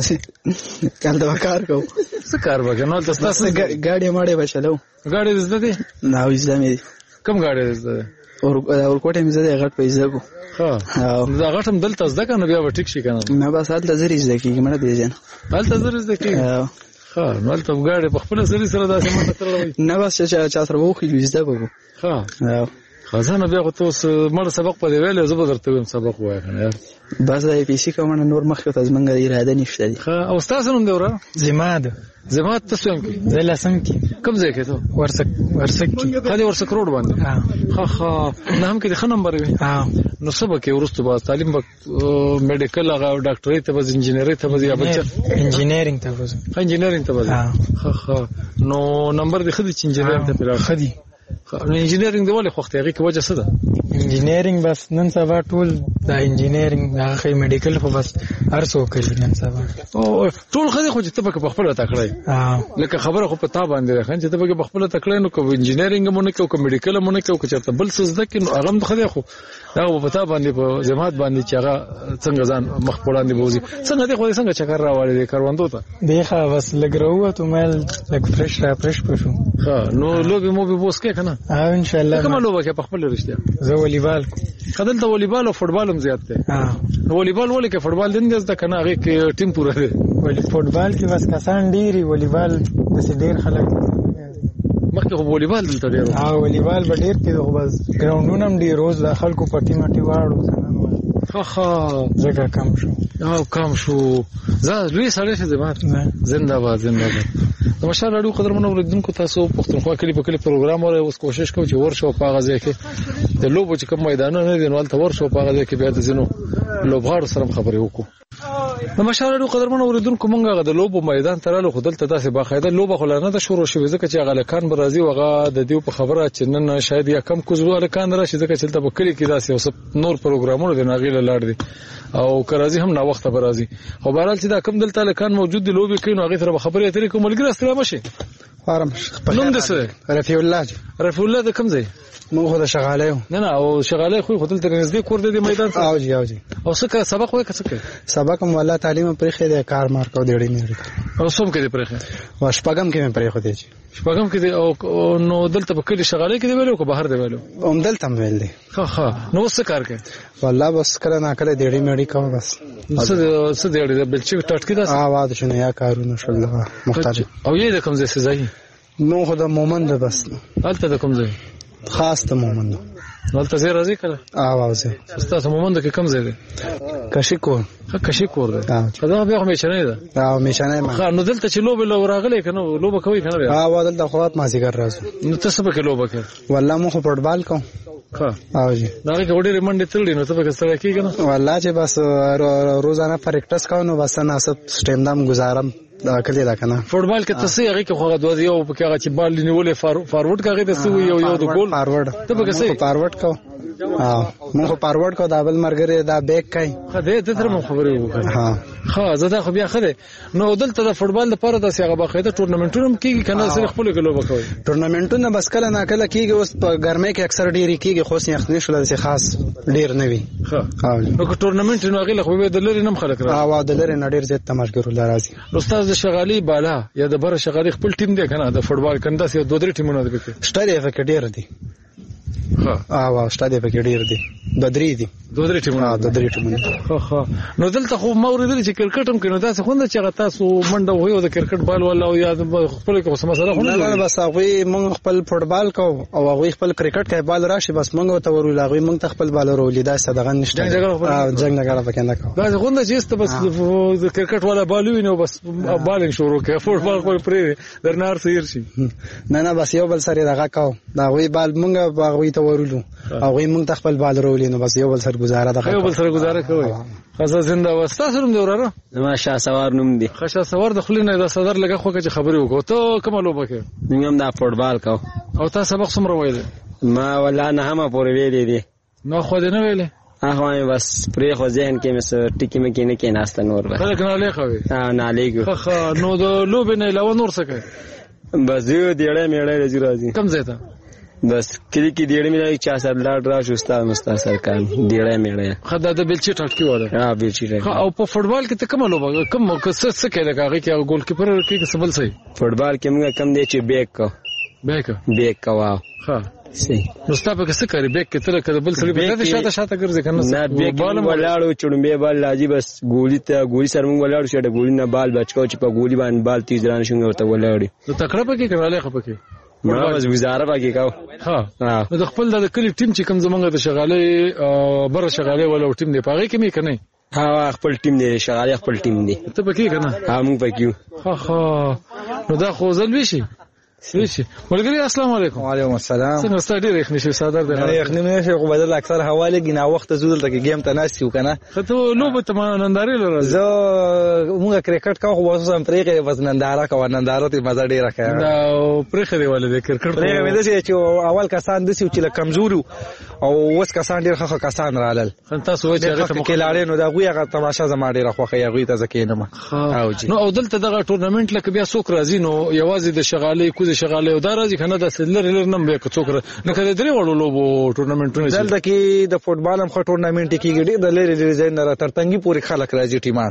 ځو کال دا کار کو څه کار وکړ نو تاسو ګاډي ماړې بچلو ګاډي زده دي نه اسلامي کوم ګاډي زده اور کوټه مې زده غټ پیسې کو ها دا غټم دلته زده کنه بیا به ټیک شي کنه نه بس حالت زری زده کیږي مړه دی جن حالت زری زده کیږي ها نو تل ګاډي په خپل سری سره داسې مونږ ترلوي نه بس چا سره وخی زده کو ها خزانه بیا خو تاسو مړ سبق په دی ویل زه به درته ویم سبق وای کنه یار بس دا پی سي کومه نور مخه ته زمونږ اراده نشته دي ها او تاسو نوم دی ورا زماد تاسو هم کې زه لاسم کې کوم ځای کې ته ورسک کې خالي ورسک روډ باندې ها نه هم کې د خ نمبر وي نو سبا کې ورستو با تعلیم میډیکل هغه ډاکټري ته بز انجینری ته بز یا بچ انجینرینګ ته بز انجینرینګ ته بز ها نو نمبر د خدي انجینرینګ ته پر خدي نو انجینرینګ دی ولې خوخته هغه کې وجه څه ده انجینرینګ بس نن سبا ټول د انجینرینګ هغه میډیکل خو بس هر څوک کوي نن سبا او ټول خدي خو چې ته په خپل تکړه لکه خبره خو په تا باندې راخن چې ته په خپل تکړه نو کو انجینرینګ مونږ کو کو میډیکل مونږ کو کو چرته بل څه زده کینو هغه خدي خو دا په تا باندې په جماعت باندې چې هغه څنګه ځان مخ پوړاندې بوزي څنګه دې خو څنګه چکر راوړې دې کاروندو ته دیخه بس لګراوه ته مل لګ فرش پښو ها نو لوبي مو به بوس کې کنه ان شاء الله کوم لوبه کې په خپل رښتیا زه والیبال خدل ته والیبال او فوټبال هم زیات دی نو والیبال ولې کې فوټبال دین دې کنه هغه کې ټیم پوره دی فوټبال کې بس کسان ډیری والیبال د ډیر خلک مخکې خو والیبال دلته ډیر والیبال به ډیر کې خو بس ګراوندونه هم ډیر روز د خلکو پټي مټي واړو خا ځکه کم شو زه لوی سره شه زمات زنده باد د مشال اړو قدر منو ورودونکو تاسو پښتونخوا کلی په کلی پروګرام اور اوس کوشش کوم چې ورشو په غزه کې د لوبو چې کوم میدانونه نه دي نو تل ورشو په غزه کې بیا د زینو لوبغاړو سره خبرې وکړو د مشال اړو قدر منو ورودونکو مونږه د لوبو میدان ترالو خدل ته داسې باقاعده لوبه خلانه د شروع شوې ځکه چې غلکان برازي وغه د دیو په خبره چې نن شاید یا کم کوزو غلکان راشي ځکه چې په کلی کې داسې اوس نور پروګرامونه د ناغیله لاړ دي او کرازي هم نا وخت برازي خو بهرحال چې دا کم دلته لکان موجود دي لوبي کوي نو هغه سره خبرې اترې کوم ملګری استلام شي فارم نوم دې څه رفیع الله د کوم ځای مو خو د شغاله نه او شغاله خو خپل تر نږدې کور د میدان ته او جی او څه سبق وای څه سبق هم والله تعلیم پرې خې د کار مار کو دیړې مې او سوم کې پرې خې واش پاګم کې مې پرې خو دی شپږم کې او نو دلته په کلی شغاله کې دی ویلو کو بهر دی ویلو هم دلته ویل دی نو څه کار کوي والله بس کله نه کله دیړې مې کوم بس څه دیړې د بلچې ټټ کې دا اواز شنه یا کارونه شول مختلف او یې د کوم ځای ځای نو خو د مومند بس حالت د کوم ځای خاص ته مومند ولته زه راځي کړه اواز تاسو مومند کې کوم ځای دی کشي کور دی دا بیا هم چنه ده میشانه ما نو دلته چې لوبه لو راغلی کنه لوبه کوي کنه دلته خوات ما ذکر راځو نو تاسو په کې لوبه کوي والله مو فوټبال کوم او جی دا ګوډې منډه تللی نو ته به څه کوي کنه والله چې بس روزانه پریکټس کوم نو بس نه سب سټیم دام گزارم دا کلی دا کنه فوټبال کې تاسو هغه کې خو غوډ یو په کې هغه چې بال نیولې فارورډ کاغه تاسو یو د ګول فارورډ ته به څه فارورډ کو مونږ فارورډ کو دا بل مرګره دا بیک کوي خدای ته تر مو خبرې وکړه ها زدا خو بیا خدای نو دلته د فوټبال لپاره د سیاغه باقاعده ټورنمنټونه کیږي کنه سره خپل کلو وکوي ټورنمنټونه بس کله نه کله کیږي اوس په ګرمۍ کې اکثر ډیری کیږي خو سیاخ نه شول د خاص ډیر نه وي نو ټورنمنټ نو غل خو به د لری نم خلک را د لری نه ډیر زیات تماشګرو لرازي استاد د شغالي بالا یا د بر شغالي خپل ټیم دی کنه د فوټبال کنده سي دوه درې ټیمونه دي شته فکر ډیر دي شته فکر ډیر دي د درې دي دوه درې ټیمونه نو دلته خو موریدل چې کرکټ هم کینو تاسو خوند چې تاسو منډه وایو د کرکټ بال ولا او یا خپل کوم مسله خو نه بس هغه مونږ خپل فوټبال کو او هغه خپل کرکټ کې بال راشي بس مونږ ته ورول هغه مونږ ته خپل بال ورول دا صدقه نشته جنگ نه غره پکې نه کو دا خوند چې است بس د کرکټ ولا بال وینو بس بالینګ شروع کړه فوټبال خو پرې درنار سیر شي نه بس یو بل سره دغه کو دا وی بال مونږ هغه ته ورولو هغه مونږ ته خپل بال ورول نو بس یو بل سره گزاره ده یو بل سره گزاره کوي خاصه زنده واسطه سره دی وراره ما شاه سوار نوم دی خاصه سوار د خلینو د صدر لګه خو چې خبرې وکړو ته کومه لوبه کې موږ دا فوټبال کو او تاسو سبق څومره ویل ما ولا نه هم پورې ویلې دي نو خو دې نه ویلې هغه بس پرې خو ذهن کې مس ټکی مې کې نه کې ناست نور به خلک نه لېخوي نه لېګو خو نو د لوبې نه علاوه نور څه کوي بس یو دیړې میړې راځي کم ځای ته بس کلی کې دیړې مې چا سره لاړ را شوستا مستاسر کان دیړې مې خدای د بلچی ټاټکی وره بلچی او په فوټبال کې ته کوم لوبه کوم څه کوي لکه هغه کې ګول کیپر کې څه بل صحیح فوټبال کې موږ کم دی چې بیک کو ها صحیح نو ستاسو کې څه کوي بیک کې تر کله بل سړي به شاته ګرځي کنه نه بیک ولاړو چړمبه بال لاجی بس ګولي سره موږ ولاړو شته ګولي نه بال بچو چې په ګولي باندې بال تیز ران شونګ ورته ولاړی نو تکړه پکې کړاله خپکه ما بس وزاره پکې کاو نو د خپل د کلی ټیم چې کوم زمونږ د شغالې بر شغالې ولا ټیم دی پاره کې مې کنه خپل ټیم دی شغالې خپل ټیم دی ته پکې کنه موږ پکې نو دا خو ځل وشي سويشي ملګری السلام علیکم وعلیکم السلام څنګه ستاسو ډیر خنشي صادر دی نه یخنی نه شي خو بدل اکثر حواله گینا وخت زول ته گیم ته ناسیو کنه ته لوب ته ننداري لره زه موږ کرکټ کا خو واسو سم پرېږه بس ننداره کا ننداره ته مزه ډیره کا دا پرېخه دی ولې کرکټ پرېږه مې چې اول کسان د سیو چې کمزوري او وس کسان ډیر ښه کسان رالل تاسو وایي چې هغه ته کلاړې نو دا غوي تماشا زما ډیره خوخه یغوي ته زکینم نو او دلته دغه ټورنمنت لکه بیا څوک راځي نو یوازې د شغالې کوزه شغالې او دا راځي کنه د سلر نم به څوک نه کله درې وړو لوبو ټورنمنټونه دلته کې د فوټبال هم ټورنمنت کېږي د لری ډیزاین نه تر تنګي پورې خلک راځي ټیمان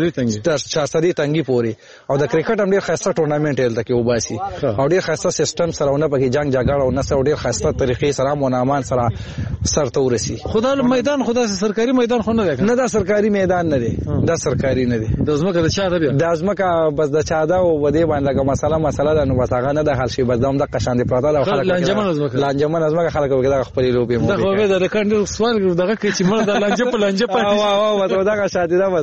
400 تنګي پورې او د کرکټ هم ډیر خاصه ټورنمنت دلته کې وباسي او ډیر خاصه سیستم سره ونه پکې جنگ جګړه او نسو ډیر خاصه طریقې سره مونامان سره سرته ورسي خدای میدان خدای سرکاري میدان خو نه دی نه دا سرکاري میدان نه دی دا سرکاري نه دی د ازمکه د چا ده بیا د ازمکه بس د چا ده او ودی باندې مسله ده نو وساغه نه د حل شي بس د قشان دی پراته او خلک لانجمن ازمکه خلک وګړه خپل لوبي مو دا خو به د ریکارډ سوال دغه کې چې مړ د لانجه په لانجه پاتې واه دا شاته ده بس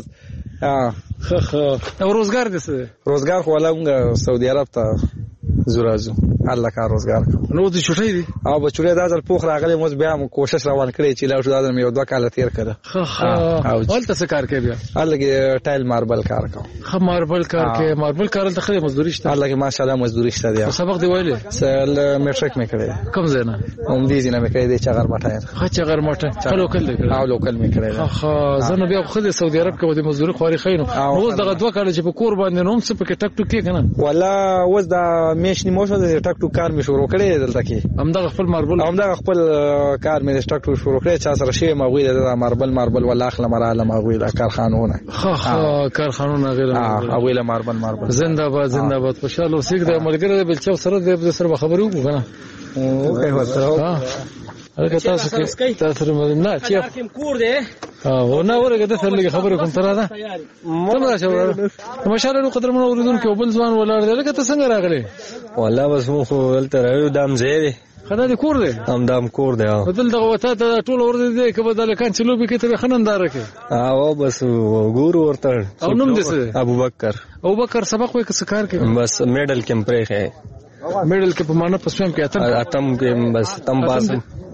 او روزګار دي څه روزګار خو ولنګ سعودي عرب ته زورازو الله کار روزګار نو د چټي دي او بچوړې دا ځل پوخ راغلی موږ بیا کوشش روان کړی چې لا شو دا یو 2 کال تیر کړه اول څه کار کوي بیا الګي ټایل ماربل کار کوم ماربل کار کوي ماربل کار ته خله مزدوري شته الګي ماشاءالله مزدوري شته دی سبق دی ویلې سل میټریک مې کړی کوم زنه هم دې نه مې کړی دی چغر مټه چغر مټه لوکل دی او لوکل مې کړی زنه بیا خو د سعودي عرب کې د مزدوري خوري خینو اوس دغه 2 کال چې په کور باندې نوم څه پکې ټک ټک کې کنه ولا اوس دا میشنی موشو د ټک ټک کار مې شروع کړی دلته کې همدغه خپل ماربل همدغه خپل کار مې د ټک ټک شروع کړی چا سره شی مغوي د ماربل ولا اخله مراله مغوي د کارخانهونه کارخانهونه غیر اوله ماربل زنده باد خوشاله اوسې د ملګری بل څو سره د سره خبرو وکړه اوکې وته هغه تاسو کې تاسو نه چې کور دی او نه ورګه د سره خبرې کوم تر دا تمه شو مشاله قدر مون اوریدونکو بل ځوان ولاړ دی لکه ته څنګه راغلی والله بس مو خو ولته راو دام زیری خدای دې کور دی دام کور دی بدل دغه وته ته ټول ور دي کې بدل کان چلو به کې ته خنندار کې او بس ګور ورته او نوم دې ابوبکر سبق وې څه کار کوي بس میډل کمپری ہے میډل کې په معنا پسوم کې اتم کې بس تم باز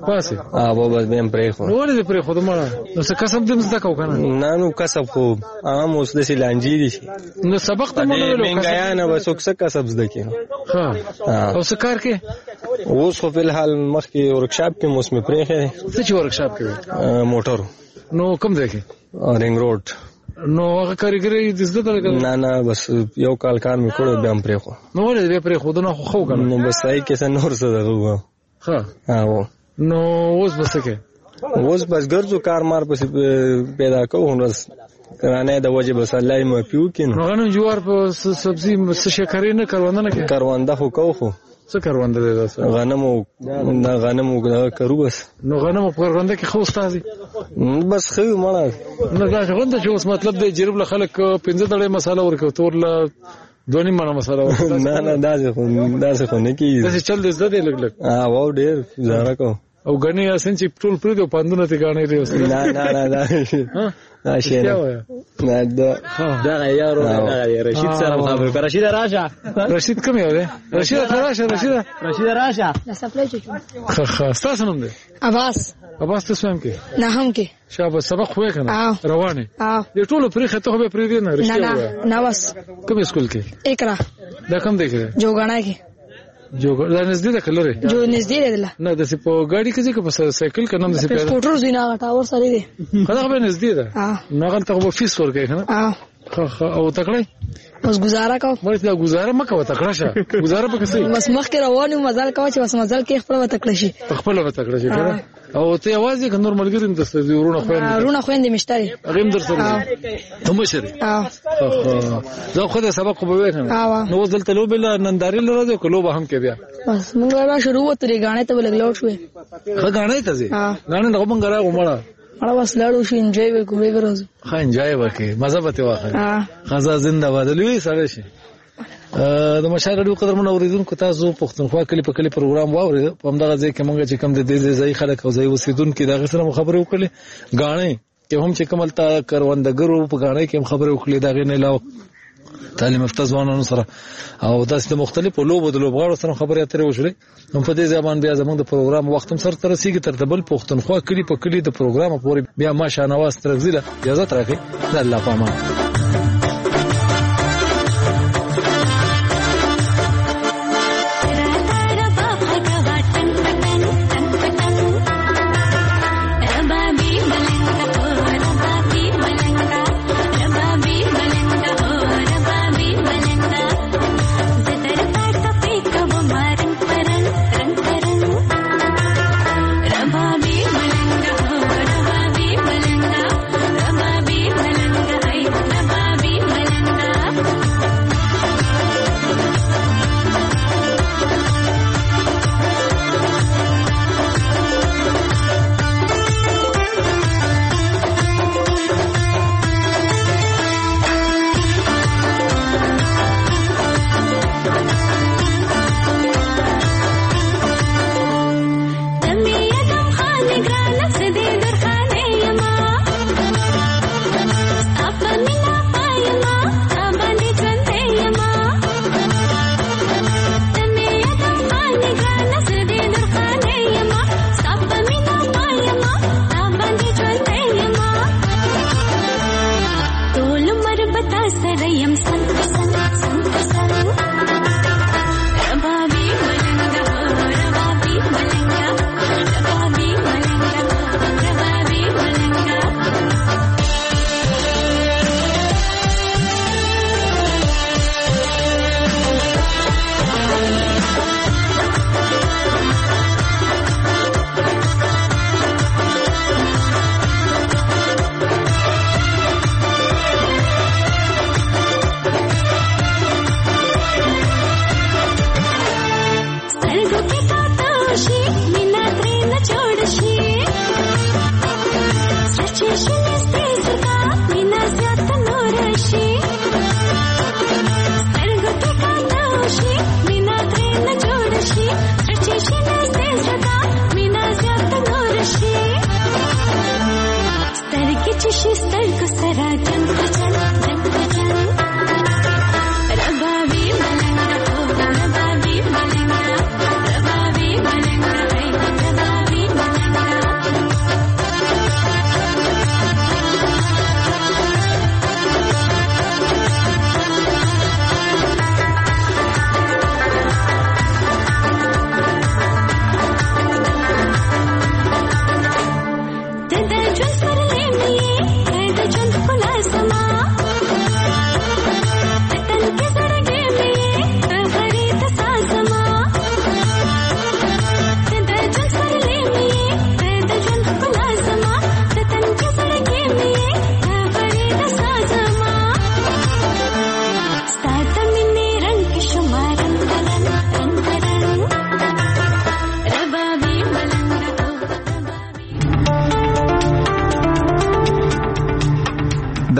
پاسه او بس بهم پرې خو ولې پرې خو دمړه نو څه کسب دې مزدا کو کنه نه کسب خو عام اوس د سیلانجی دي نو سبق ته مونږ له منګیا نه وسوک څه کسب زده کی ها او څه کار کې اوس خو په الحال مخ کې ورکشاپ کې موسم پرې خې څه چې ورکشاپ کې موټر نو کوم ځای کې رنګ روډ نو هغه کاریګری د زده کړل نه بس یو کال کار مې کړو بیا پرې خو نو ولې پرې خو نه خو کنه نو بس هي کې څه نور څه دغه ها او نو اوس بس کې اوس بس ګرځو کار مار پس پیدا کوو نو کرانه د وجه بس الله مې پیو کینو نو غنم جوار په سبزی څه شکرې نه کروانده نه کرونده خو کو خو څه کرونده ده غنمو کرو بس نو غنمو په کرونده کې خو استاد بس خو مړه نو دا غونډه چې اوس مطلب دی جرب له خلک 15 ډړې مساله ورکو تور له دونی مانه مساله نه دا څه نه کیږي دا چل دې زده لګ او ډېر زړه کو او غنی اسن چې ټول پرې د پاندونه ته غاڼې لري نه شي نه دا یارو رشید سره خبرې کړه رشید راشه رشید کوم یو دی رشید راشه لا سپلای چو خه تاسو نوم دی عباس تاسو هم کې نه هم کې شابه سبق خو کنه روانه دې ټول پرې خته خو به پرې دی نه رشید نه بس کوم اسکول کې اقرا دا کوم دی کې جوګاڼه کې جو نزدې ده کلره جو نزدې ده نه د سپو ګاډي کې چې په سایکل کنه د سپو سکوټر زینا ټاور سره دی کله به نزدې ده نو هغه ته به فیس ورکړي کنه او تکړه بس گزاره کو مړ ته گزاره مکه وته کړه شه گزاره به کسي بس مخ کې روانو مزل کوي چې بس مزل کې خپل وته کړی شي خپل وته کړی شي او ته आवाज یې نور ملګری د ورونه خويندې مشتري غیم در سره ته مشري زه خو د سبق په وې نو دلته لو بل ننداري لره کلو به هم کې بیا بس موږ را شروع وتري غاڼه ته لګلوټ شوې غاڼه ته زی غاڼه دغه مونږ راغو مړه بس لاړو شو انجوای وکړو ورځ انجوای وکړي مزه به ته واخلې خزا زنده‌باد لوی سره شي د مشاهده قدرمن اوریدونکو تاسو پښتونخوا کلی په کلی پروګرام واورید په همدغه ځای کې مونږ چې کم د دې ځای خلک او ځای اوسیدونکو دغه سره خبرې وکړلې غاڼې کې هم چې کوملتا کروندګرو په غاڼې کې خبرې وکړلې دغه نه علاوه تعلیم یافته ځوانانو سره او داسې مختلفو لوبو د لوبغاړو سره خبرې اترې وشولې نو په دې ځبان بیا زموږ د پروګرام وخت هم سره ترسيږي تر دبل پښتونخوا کلی په کلی د پروګرام پورې بیا ماشا نواز ترغزیله اجازه راکړئ د الله پامان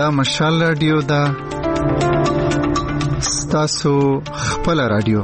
دا مشال رادیو دا ستاسو خپل رادیو.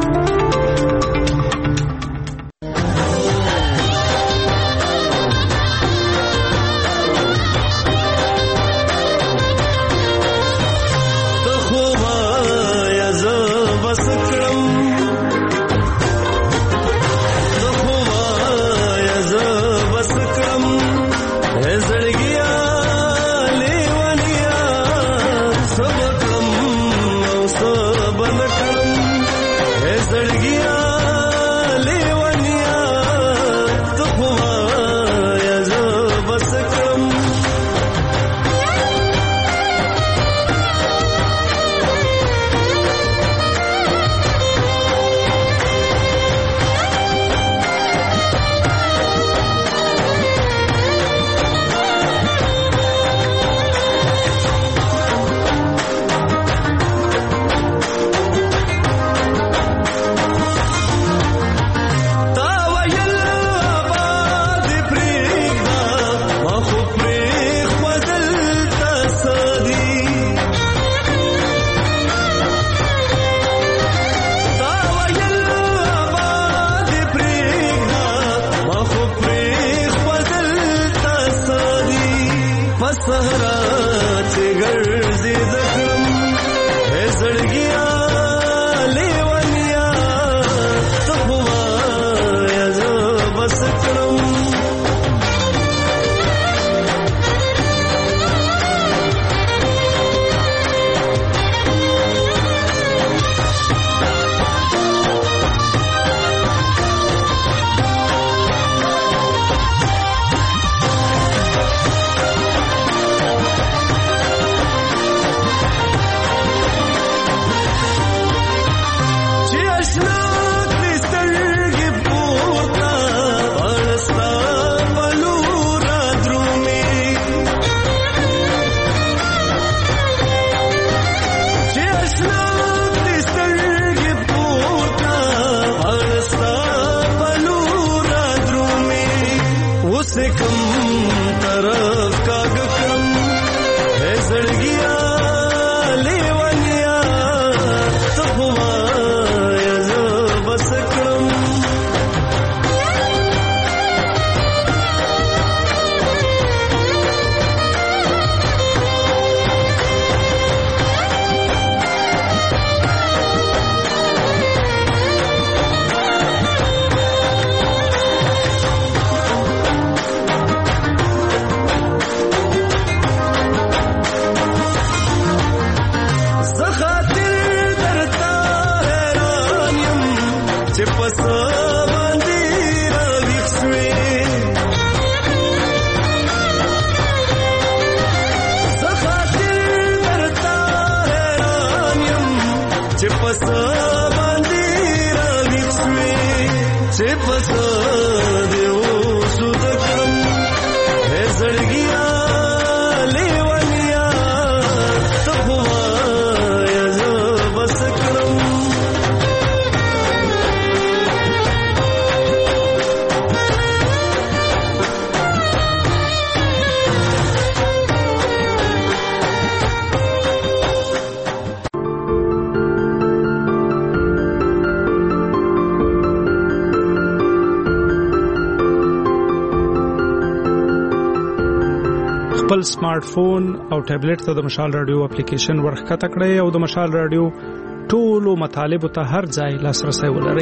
خپل سمارټ فون او ټابلیټ ته د مشال رادیو اپلیکیشن ورخکته کړئ او د مشال رادیو ټولو مطالبه ته هر ځای لاسرسي ولرئ.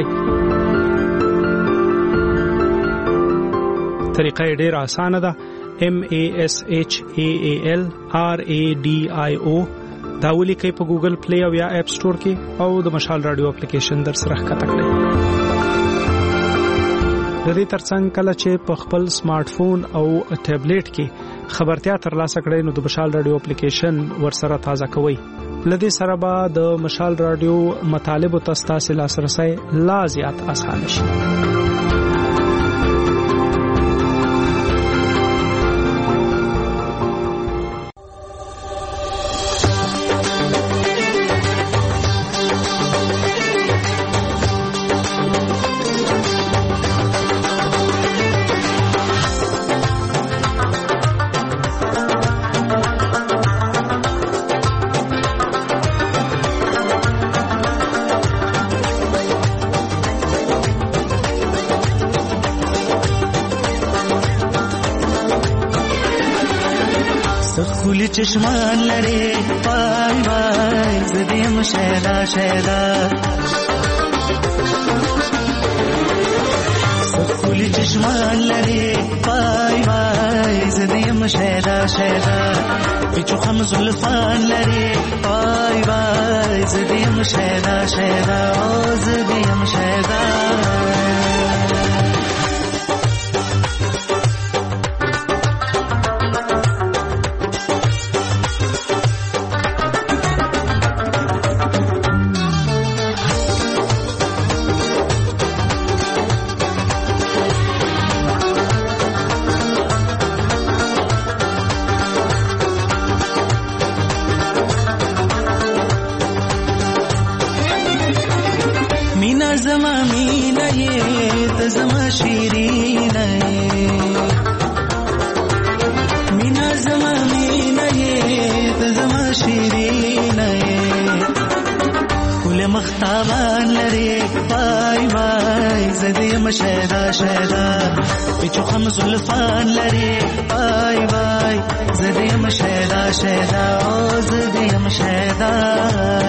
طریقه ډیره اسانه ده. MASHALRADIO دا ولیکئ په ګوګل پلی او یا اپ سٹور کې او د مشال رادیو اپلیکیشن در سره ښکته کړئ. د دې ترڅنګ کله چې په خپل سمارټ فون او ټابلیټ کې خبرتیا ترلاسه کړئ نو د مشال رادیو اپلیکیشن ورسره تازه کوئ. لدې سره به د مشال رادیو مطالبه تاسو لاسرسي لا زیات آسان شي. خولي چشمان لري وای وای زدیم شهدا شهدا خولي چشمان لري وای وای زدیم شهدا شهدا پیچو خم زلفان لري وای وای زدیم شهدا شهدا زدیم شهدا زما شیرین مینا زما مینا ته زما شیرین کله مختابان لري وای وای زدیم شهدا شهدا پیچو خم زلفان لري وای وای زدیم شهدا شهدا زدیم شهدا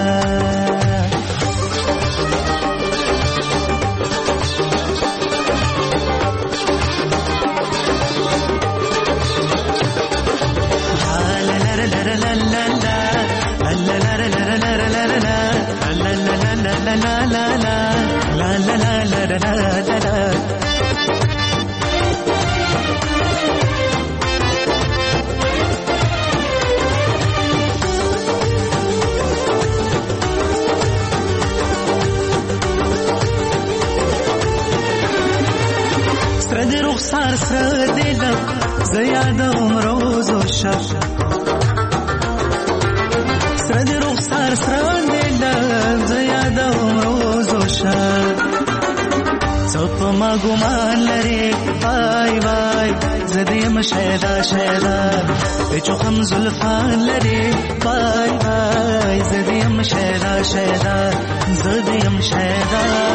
رخسار سره دل زیاد روز و شب سره رخسار سره دل زیاد روز و شب صف ما گمان لري وای وای زدیم شهدا شهدا پیچو خم زلفان لري وای وای زدیم شهدا شهدا زدیم شهدا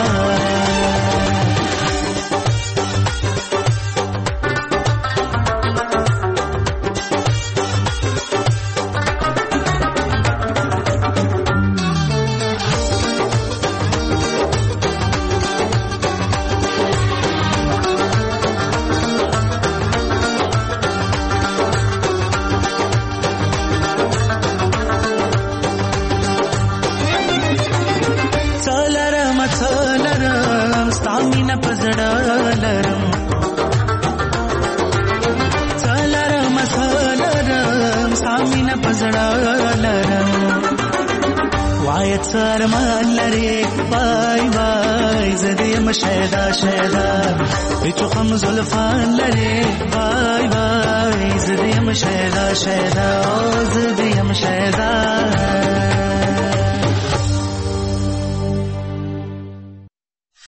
سرمان لري وای وای زدیم شهدا شهدا پیچو خم زلفان لري وای وای زدیم شهدا شهدا زدیم شهدا